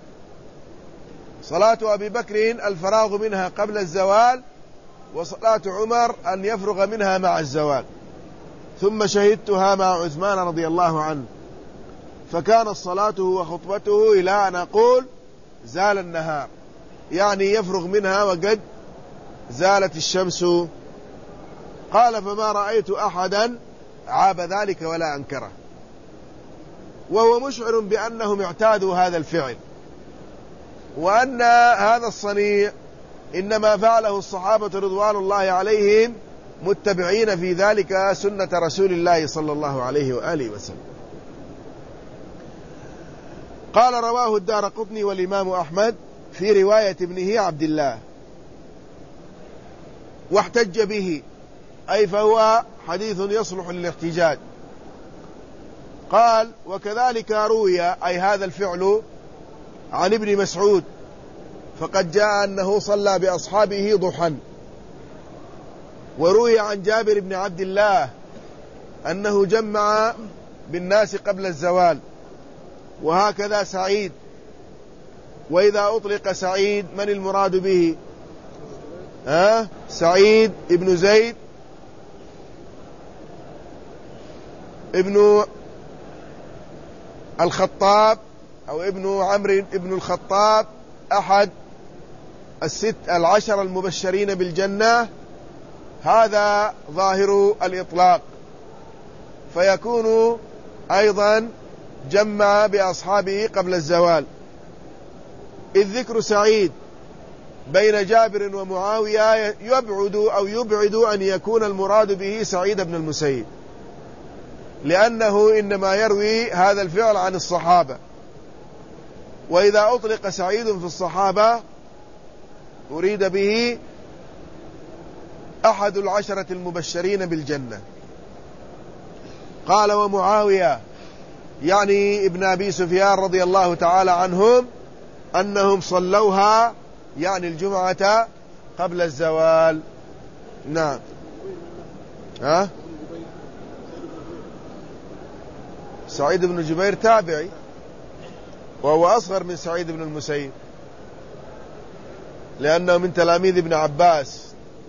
صلاة أبي بكر الفراغ منها قبل الزوال، وصلاة عمر أن يفرغ منها مع الزوال. ثم شهدتها مع عثمان رضي الله عنه، فكانت صلاته وخطبته إلى أن أقول زال النهار، يعني يفرغ منها وقد زالت الشمس. قال: فما رأيت أحدا عاب ذلك ولا أنكره. وهو مشعر بأنهم اعتادوا هذا الفعل، وأن هذا الصنيع إنما فعله الصحابة رضوان الله عليهم متبعين في ذلك سنة رسول الله صلى الله عليه وآله وسلم. قال: رواه الدارقطني والإمام أحمد في رواية ابنه عبد الله، واحتج به، أي فهو حديث يصلح للاحتجاج. قال: وكذلك روي، أي هذا الفعل، عن ابن مسعود، فقد جاء أنه صلى بأصحابه ضحى. وروي عن جابر بن عبد الله أنه جمع بالناس قبل الزوال. وهكذا سعيد. وإذا أطلق سعيد من المراد به؟ سعيد ابن زيد ابن الخطاب، أو ابن عمرو ابن الخطاب، أحد العشر المبشرين بالجنة، هذا ظاهر الإطلاق، فيكون أيضا جمع بأصحابه قبل الزوال، إذ ذكر سعيد بين جابر ومعاوية يبعد أن يكون المراد به سعيد بن المسيب، لأنه إنما يروي هذا الفعل عن الصحابة. وإذا أطلق سعيد في الصحابة أريد به أحد العشرة المبشرين بالجنة. قال: ومعاوية، يعني ابن أبي سفيان رضي الله تعالى عنهم، أنهم صلوها، يعني الجمعة، قبل الزوال. نعم. سعيد بن جبير تابعي، وهو أصغر من سعيد بن المسيب، لأنه من تلاميذ ابن عباس.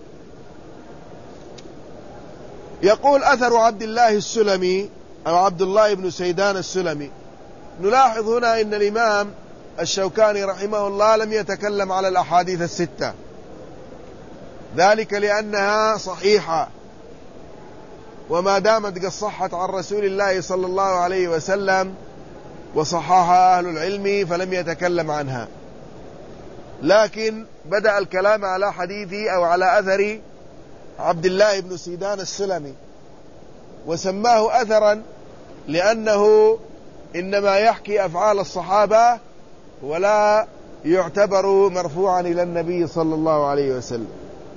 يقول: أثر عبد الله السلمي، أو عبد الله بن سيدان السلمي. نلاحظ هنا إن الإمام الشوكاني رحمه الله لم يتكلم على الأحاديث الستة، ذلك لأنها صحيحة، وما دامت قد صحت عن رسول الله صلى الله عليه وسلم وصححها أهل العلم فلم يتكلم عنها، لكن بدأ الكلام على حديث أو على أثر عبد الله بن سيدان السلمي، وسماه أثرا لأنه إنما يحكي أفعال الصحابة ولا يعتبر مرفوعا إلى النبي صلى الله عليه وسلم.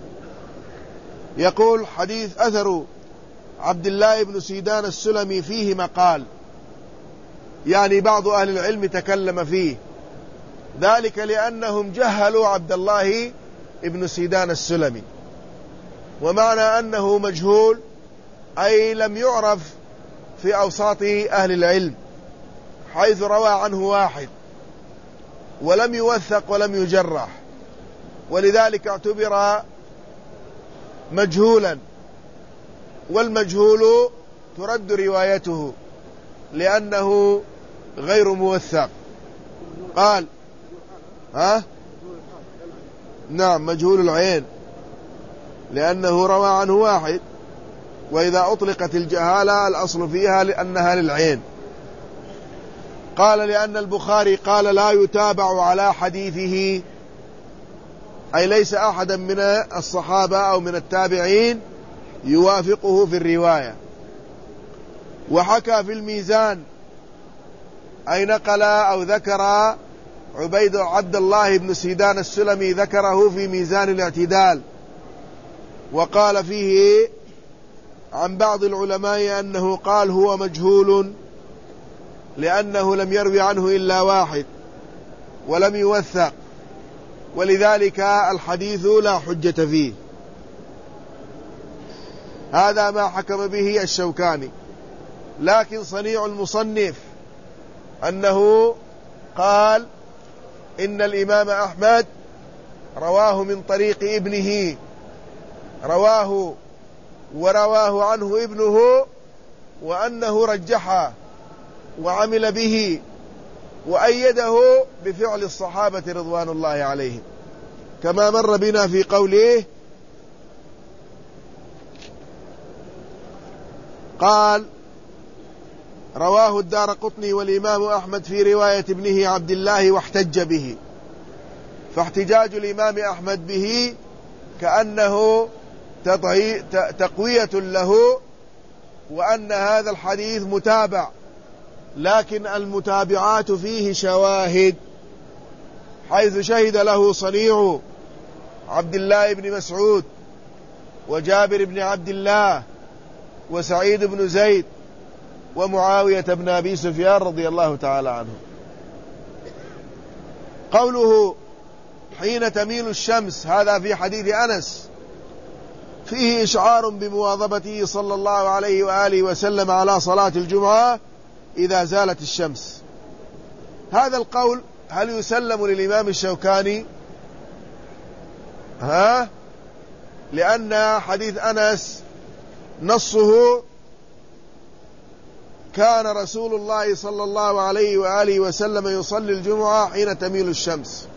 يقول حديث أثر عبد الله بن سيدان السلمي فيه مقال، يعني بعض أهل العلم تكلم فيه، ذلك لأنهم جهلوا عبد الله بن سيدان السلمي، ومعنى أنه مجهول أي لم يعرف في أوساط أهل العلم، حيث روى عنه واحد ولم يوثق ولم يجرح، ولذلك اعتبر مجهولا، والمجهول ترد روايته لأنه غير موثق. قال نعم مجهول العين، لأنه روى عنه واحد، وإذا أطلقت الجهالة الأصل فيها لأنها للعين. قال لأن البخاري قال لا يتابع على حديثه، أي ليس أحدا من الصحابة أو من التابعين يوافقه في الرواية. وحكى في الميزان، أي نقل أو ذكر عبد الله بن سيدان السلمي، ذكره في ميزان الاعتدال، وقال فيه عن بعض العلماء أنه قال هو مجهول لأنه لم يروي عنه إلا واحد ولم يوثق، ولذلك الحديث لا حجة فيه. هذا ما حكم به الشوكاني. لكن صنيع المصنف أنه قال إن الإمام أحمد رواه من طريق ابنه، ورواه عنه ابنه، وأنه رجحه وعمل به وأيده بفعل الصحابة رضوان الله عليهم، كما مر بنا في قوله قال رواه الدارقطني والإمام أحمد في رواية ابنه عبد الله واحتج به، فاحتجاج الإمام أحمد به كأنه تقوية له، وأن هذا الحديث متابع، لكن المتابعات فيه شواهد، حيث شهد له صنيع عبد الله بن مسعود وجابر بن عبد الله وسعيد بن زيد ومعاوية بن أبي سفيان رضي الله تعالى عنه. قوله حين تميل الشمس، هذا في حديث أنس، فيه إشعار بمواظبته صلى الله عليه وآله وسلم على صلاة الجمعة إذا زالت الشمس. هذا القول هل يسلم للإمام الشوكاني؟ لأن حديث أنس نصه كان رسول الله صلى الله عليه وآله وسلم يصلي الجمعة حين تميل الشمس.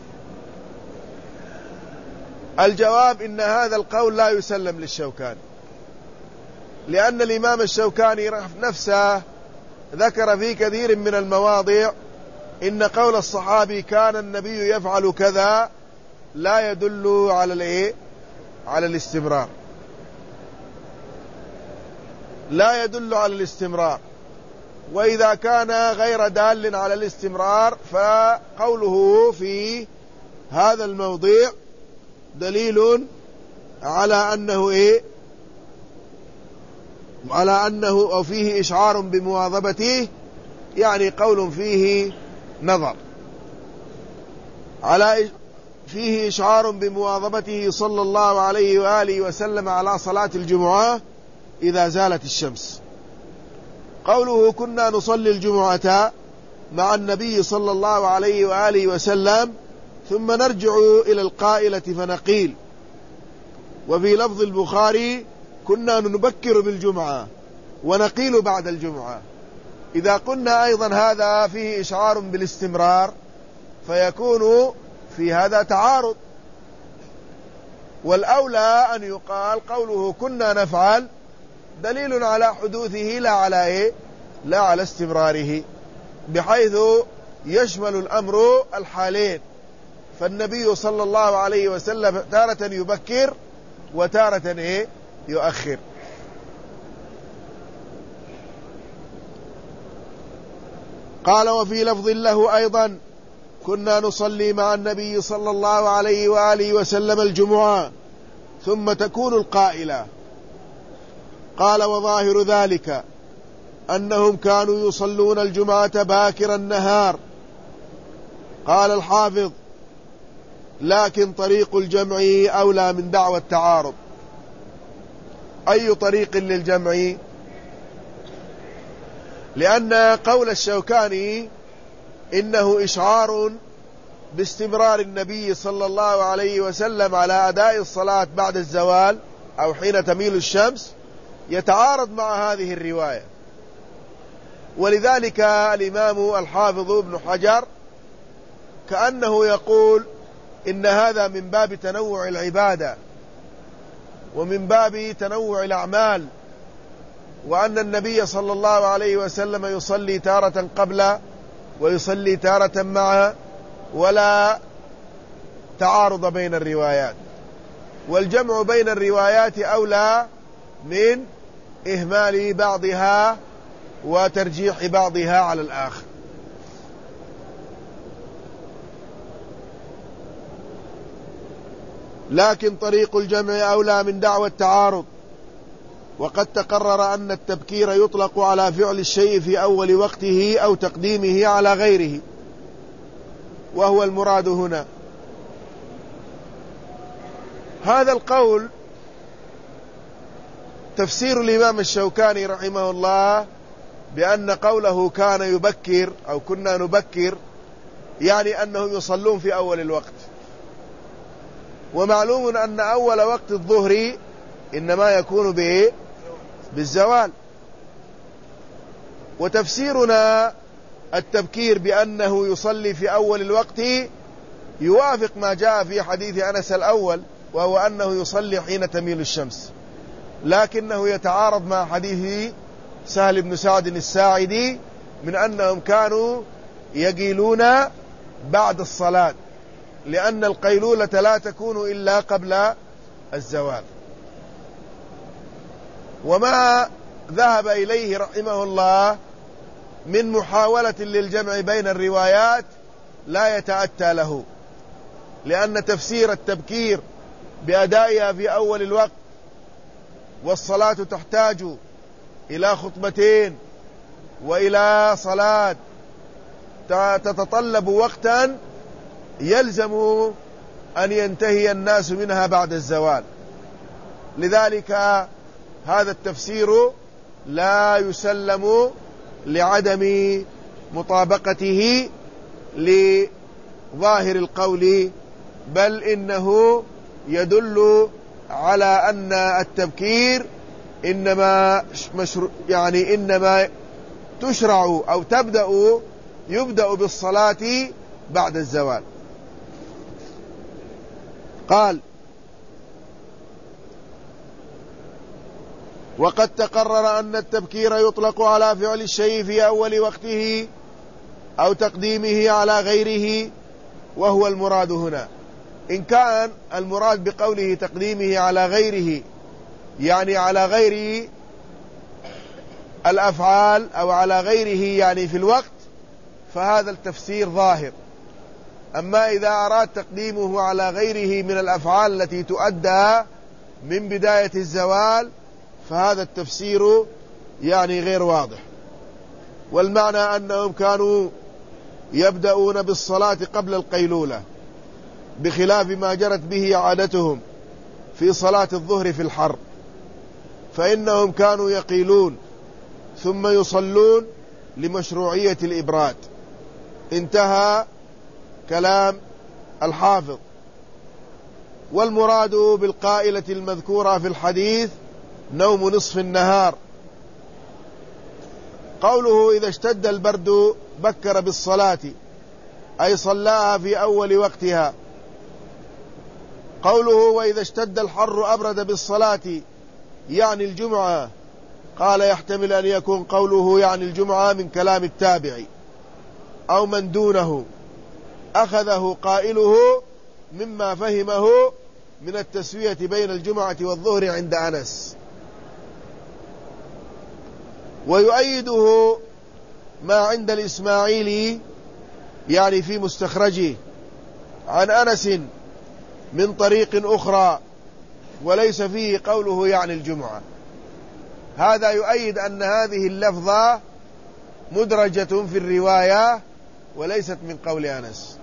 الجواب إن هذا القول لا يسلم للشوكاني، لأن الإمام الشوكاني نفسه ذكر في كثير من المواضع إن قول الصحابي كان النبي يفعل كذا لا يدل على الاستمرار، لا يدل على الاستمرار. وإذا كان غير دال على الاستمرار فقوله في هذا الموضع دليل على أنه أو فيه إشعار بمواظبته، يعني قول فيه نظر، فيه إشعار بمواظبته صلى الله عليه وآله وسلم على صلاة الجمعة إذا زالت الشمس. قوله كنا نصلي الجمعة مع النبي صلى الله عليه وآله وسلم ثم نرجع إلى القائلة فنقيل. وفي لفظ البخاري كنا نبكر بالجمعة ونقيل بعد الجمعة. إذا قلنا أيضا هذا فيه إشعار بالاستمرار فيكون في هذا تعارض. والأولى أن يقال قوله كنا نفعل دليل على حدوثه لا على إيه؟ لا على استمراره، بحيث يشمل الأمر الحالين. فالنبي صلى الله عليه وسلم تارة يبكر وتارة إيه؟ يؤخر. قال وفي لفظ له أيضا كنا نصلي مع النبي صلى الله عليه وآله وسلم الجمعة ثم تكون القائلة. قال وظاهر ذلك أنهم كانوا يصلون الجمعة باكر النهار. قال الحافظ لكن طريق الجمع أولى من دعوى التعارض. أي طريق للجمع؟ لأن قول الشوكاني إنه إشعار باستمرار النبي صلى الله عليه وسلم على أداء الصلاة بعد الزوال أو حين تميل الشمس يتعارض مع هذه الرواية. ولذلك الإمام الحافظ ابن حجر كأنه يقول إن هذا من باب تنوع العبادة ومن باب تنوع الأعمال، وأن النبي صلى الله عليه وسلم يصلي تارة قبل ويصلي تارة معه، ولا تعارض بين الروايات. والجمع بين الروايات أولى من إهمال بعضها وترجيح بعضها على الآخر. لكن طريق الجمع أولى من دعوى التعارض. وقد تقرر أن التبكير يطلق على فعل الشيء في أول وقته أو تقديمه على غيره، وهو المراد هنا. هذا القول تفسير الإمام الشوكاني رحمه الله بأن قوله كان يبكر أو كنا نبكر يعني أنهم يصلون في أول الوقت. ومعلوم أن أول وقت الظهر إنما يكون بالزوال. وتفسيرنا التبكير بأنه يصلي في أول الوقت يوافق ما جاء في حديث أنس الأول، وهو أنه يصلي حين تميل الشمس، لكنه يتعارض مع حديث سهل بن سعد الساعدي من أنهم كانوا يقيلون بعد الصلاة، لأن القيلولة لا تكون إلا قبل الزوال. وما ذهب إليه رحمه الله من محاولة للجمع بين الروايات لا يتأتى له، لأن تفسير التبكير بأدائها في أول الوقت والصلاة تحتاج إلى خطبتين وإلى صلاة تتطلب وقتا يلزم أن ينتهي الناس منها بعد الزوال. لذلك هذا التفسير لا يسلم لعدم مطابقته لظاهر القول، بل إنه يدل على أن التبكير إنما تشرع أو يبدأ بالصلاة بعد الزوال. قال وقد تقرر أن التبكير يطلق على فعل الشيء في أول وقته أو تقديمه على غيره، وهو المراد هنا. إن كان المراد بقوله تقديمه على غيره يعني على غير الأفعال أو على غيره يعني في الوقت، فهذا التفسير ظاهر. أما إذا أراد تقديمه على غيره من الأفعال التي تؤدى من بداية الزوال فهذا التفسير غير واضح. والمعنى أنهم كانوا يبدأون بالصلاة قبل القيلولة، بخلاف ما جرت به عادتهم في صلاة الظهر في الحر، فإنهم كانوا يقيلون ثم يصلون لمشروعية الإبراد. انتهى كلام الحافظ. والمراد بالقائلة المذكورة في الحديث نوم نصف النهار. قوله إذا اشتد البرد بكر بالصلاة أي صلاها في أول وقتها. قوله وإذا اشتد الحر أبرد بالصلاة يعني الجمعة، قال يحتمل أن يكون قوله يعني الجمعة من كلام التابعي أو من دونه، أخذه قائله مما فهمه من التسوية بين الجمعة والظهر عند أنس. ويؤيده ما عند الإسماعيلي يعني في مستخرجه عن أنس من طريق أخرى وليس فيه قوله يعني الجمعة. هذا يؤيد أن هذه اللفظة مدرجة في الرواية وليست من قول أنس.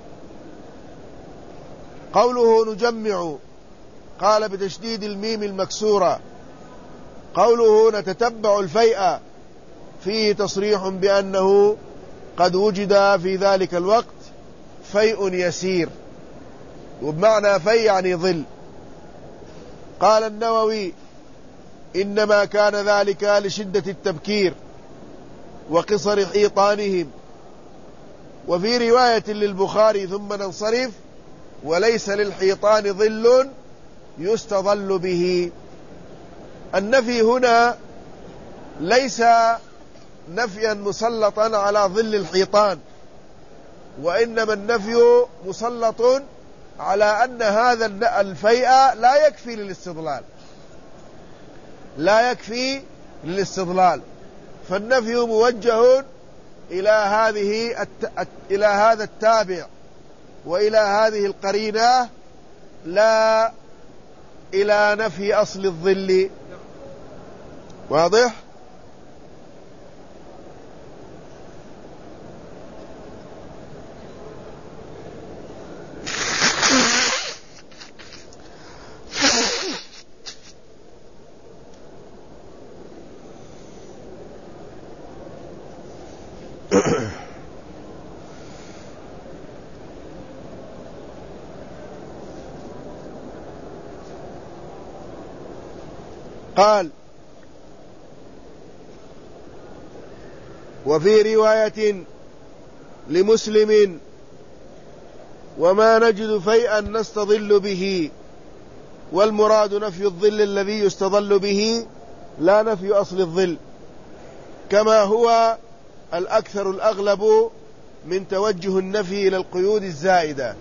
قوله نجمع، قال بتشديد الميم المكسورة. قوله نتتبع الفيء فيه تصريح بأنه قد وجد في ذلك الوقت فيء يسير، وبمعنى فيء يعني ظل. قال النووي إنما كان ذلك لشدة التبكير وقصر حيطانهم. وفي رواية للبخاري ثم ننصرف وليس للحيطان ظل يستظل به. النفي هنا ليس نفيا مسلطا على ظل الحيطان، وإنما النفي مسلط على أن هذا الفيء لا يكفي للاستظلال، فالنفي موجه إلى هذا التابع وإلى هذه القرينة، لا إلى نفي أصل الظل. واضح؟ قال وفي رواية لمسلم وما نجد فيئا نستظل به، والمراد نفي الظل الذي يستظل به لا نفي أصل الظل، كما هو الأكثر الأغلب من توجه النفي إلى القيود الزائدة.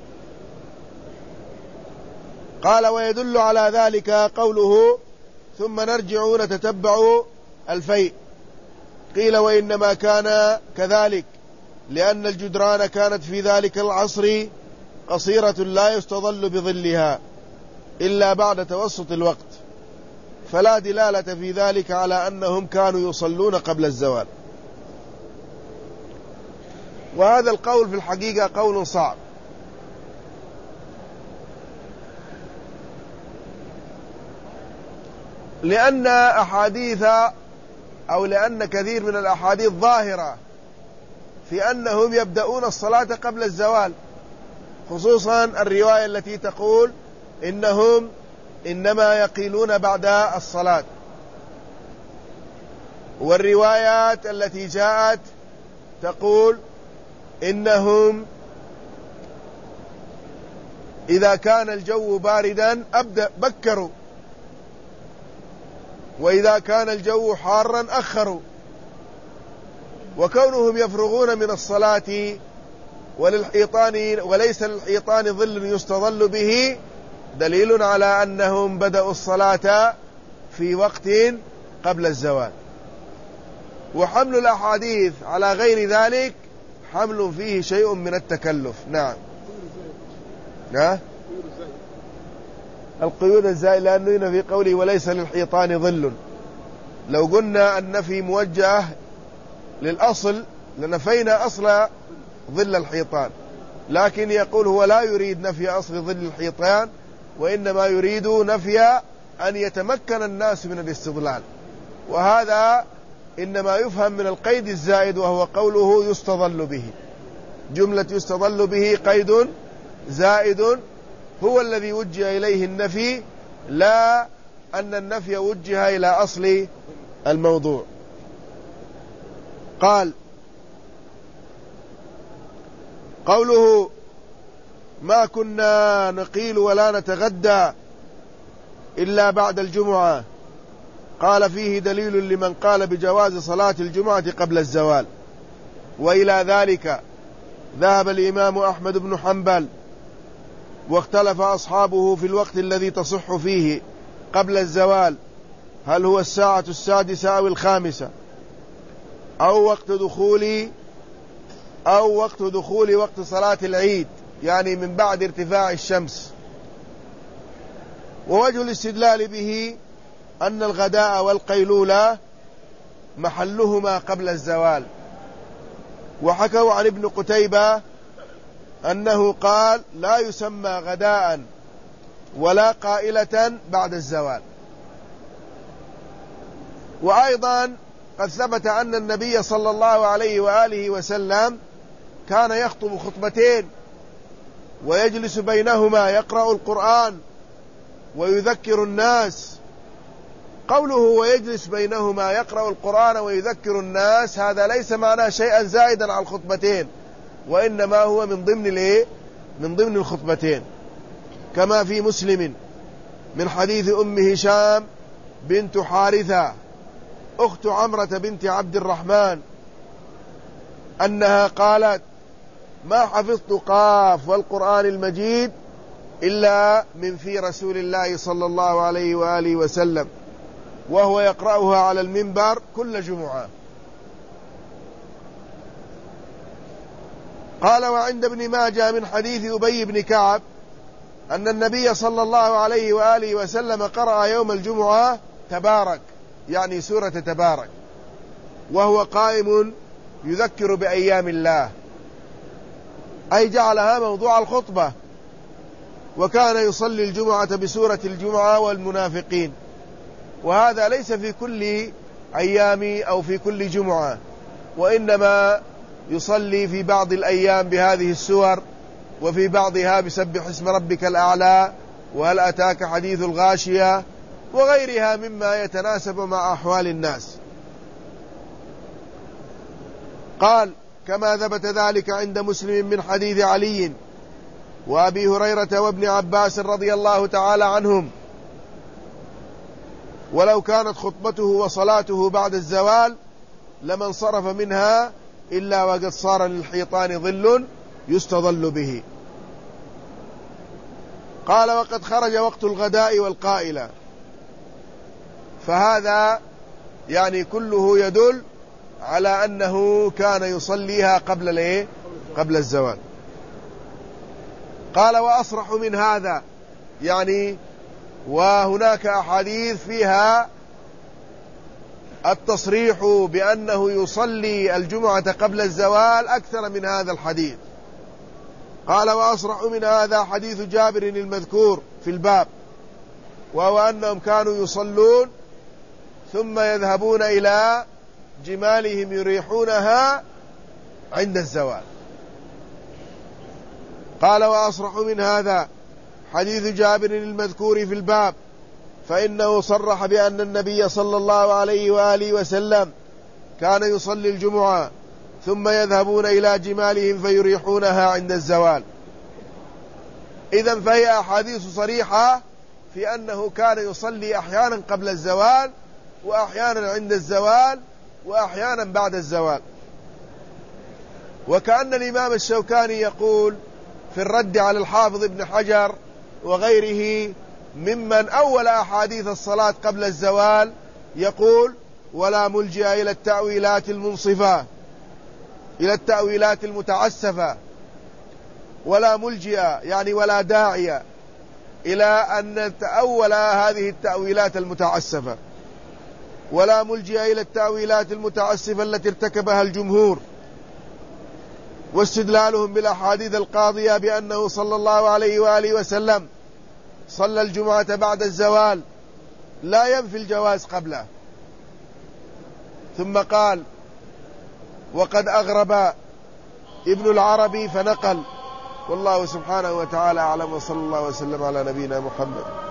قال ويدل على ذلك قوله ثم نرجع نتتبع الفيء. قيل وإنما كان كذلك لأن الجدران كانت في ذلك العصر قصيرة لا يستظل بظلها إلا بعد توسط الوقت، فلا دلالة في ذلك على أنهم كانوا يصلون قبل الزوال. وهذا القول في الحقيقة قول صعب، لأن كثير من الأحاديث ظاهرة في أنهم يبدأون الصلاة قبل الزوال، خصوصا الرواية التي تقول إنهم إنما يقيلون بعد الصلاة، والروايات التي جاءت تقول إنهم إذا كان الجو باردا بكروا، وإذا كان الجو حارا أخروا. وكونهم يفرغون من الصلاة وليس للحيطان ظل يستظل به دليل على أنهم بدأوا الصلاة في وقت قبل الزوال. وحمل الأحاديث على غير ذلك حمل فيه شيء من التكلف. نعم، القيود الزائلة، لأنه هنا في قوله وليس للحيطان ظل، لو قلنا النفي موجه للأصل لنفينا أصل ظل الحيطان، لكن يقول هو لا يريد نفي أصل ظل الحيطان، وإنما يريد نفي أن يتمكن الناس من الاستظلال، وهذا إنما يفهم من القيد الزائد، وهو قوله يستظل به. جملة يستظل به قيد زائد هو الذي وجه إليه النفي، لا أن النفي وجه إلى أصل الموضوع. قوله ما كنا نقيل ولا نتغدى إلا بعد الجمعة، قال فيه دليل لمن قال بجواز صلاة الجمعة قبل الزوال. وإلى ذلك ذهب الإمام أحمد بن حنبل، واختلف أصحابه في الوقت الذي تصح فيه قبل الزوال، هل هو الساعة 6 أو 5 أو وقت دخول وقت صلاة العيد، يعني من بعد ارتفاع الشمس. ووجه الاستدلال به أن الغداء والقيلولة محلهما قبل الزوال. وحكوا عن ابن قتيبة أنه قال لا يسمى غداء ولا قائلة بعد الزوال. وأيضا قد ثبت أن النبي صلى الله عليه وآله وسلم كان يخطب خطبتين ويجلس بينهما يقرأ القرآن ويذكر الناس. قوله ويجلس بينهما يقرأ القرآن ويذكر الناس هذا ليس معناه شيئا زائدا على الخطبتين، وإنما هو من ضمن الخطبتين، كما في مسلم من حديث أم هشام بنت حارثة أخت عمرة بنت عبد الرحمن أنها قالت ما حفظت قاف والقرآن المجيد إلا من في رسول الله صلى الله عليه وآله وسلم وهو يقرأها على المنبر كل جمعة. قال وعند ابن ماجه من حديث أبي بن كعب أن النبي صلى الله عليه وآله وسلم قرأ يوم الجمعة تبارك، يعني سورة تبارك، وهو قائم يذكر بأيام الله، أي جعلها موضوع الخطبة. وكان يصلي الجمعة بسورة الجمعة والمنافقين، وهذا ليس في كل أيام أو في كل جمعة، وإنما يصلي في بعض الأيام بهذه السور، وفي بعضها بسبح اسم ربك الأعلى وهل أتاك حديث الغاشية وغيرها مما يتناسب مع أحوال الناس. قال كما ثبت ذلك عند مسلم من حديث علي وأبي هريرة وابن عباس رضي الله تعالى عنهم ولو كانت خطبته وصلاته بعد الزوال لما انصرف منها إلا وقد صار للحيطان ظل يستظل به. قال وقد خرج وقت الغداء والقائلة، فهذا يعني كله يدل على أنه كان يصليها قبل الزوال. قال وأصرح من هذا، يعني وهناك أحاديث فيها التصريح بأنه يصلي الجمعة قبل الزوال أكثر من هذا الحديث. قال وأصرح من هذا حديث جابر المذكور في الباب، وهو أنهم كانوا يصلون ثم يذهبون إلى جمالهم يريحونها عند الزوال. قال وأصرح من هذا حديث جابر المذكور في الباب، فإنه صرح بأن النبي صلى الله عليه وآله وسلم كان يصلي الجمعة ثم يذهبون إلى جمالهم فيريحونها عند الزوال. إذن فهي أحاديث صريحة في أنه كان يصلي أحيانا قبل الزوال وأحيانا عند الزوال وأحيانا بعد الزوال. وكأن الإمام الشوكاني يقول في الرد على الحافظ ابن حجر وغيره ممن أول أحاديث الصلاة قبل الزوال، يقول ولا ملجئ إلى التأويلات المنصفة، إلى التأويلات المتعسفة، ولا ملجئ يعني ولا داعي إلى أن نتأول هذه التأويلات المتعسفة، ولا ملجئ إلى التأويلات المتعسفة التي ارتكبها الجمهور. واستدلالهم بالأحاديث القاضية بأنه صلى الله عليه وآله وسلم صلى الجمعة بعد الزوال لا ينفي الجواز قبله. ثم قال وقد أغرب ابن العربي فنقل. والله سبحانه وتعالى أعلم، وصلى الله وسلم على نبينا محمد.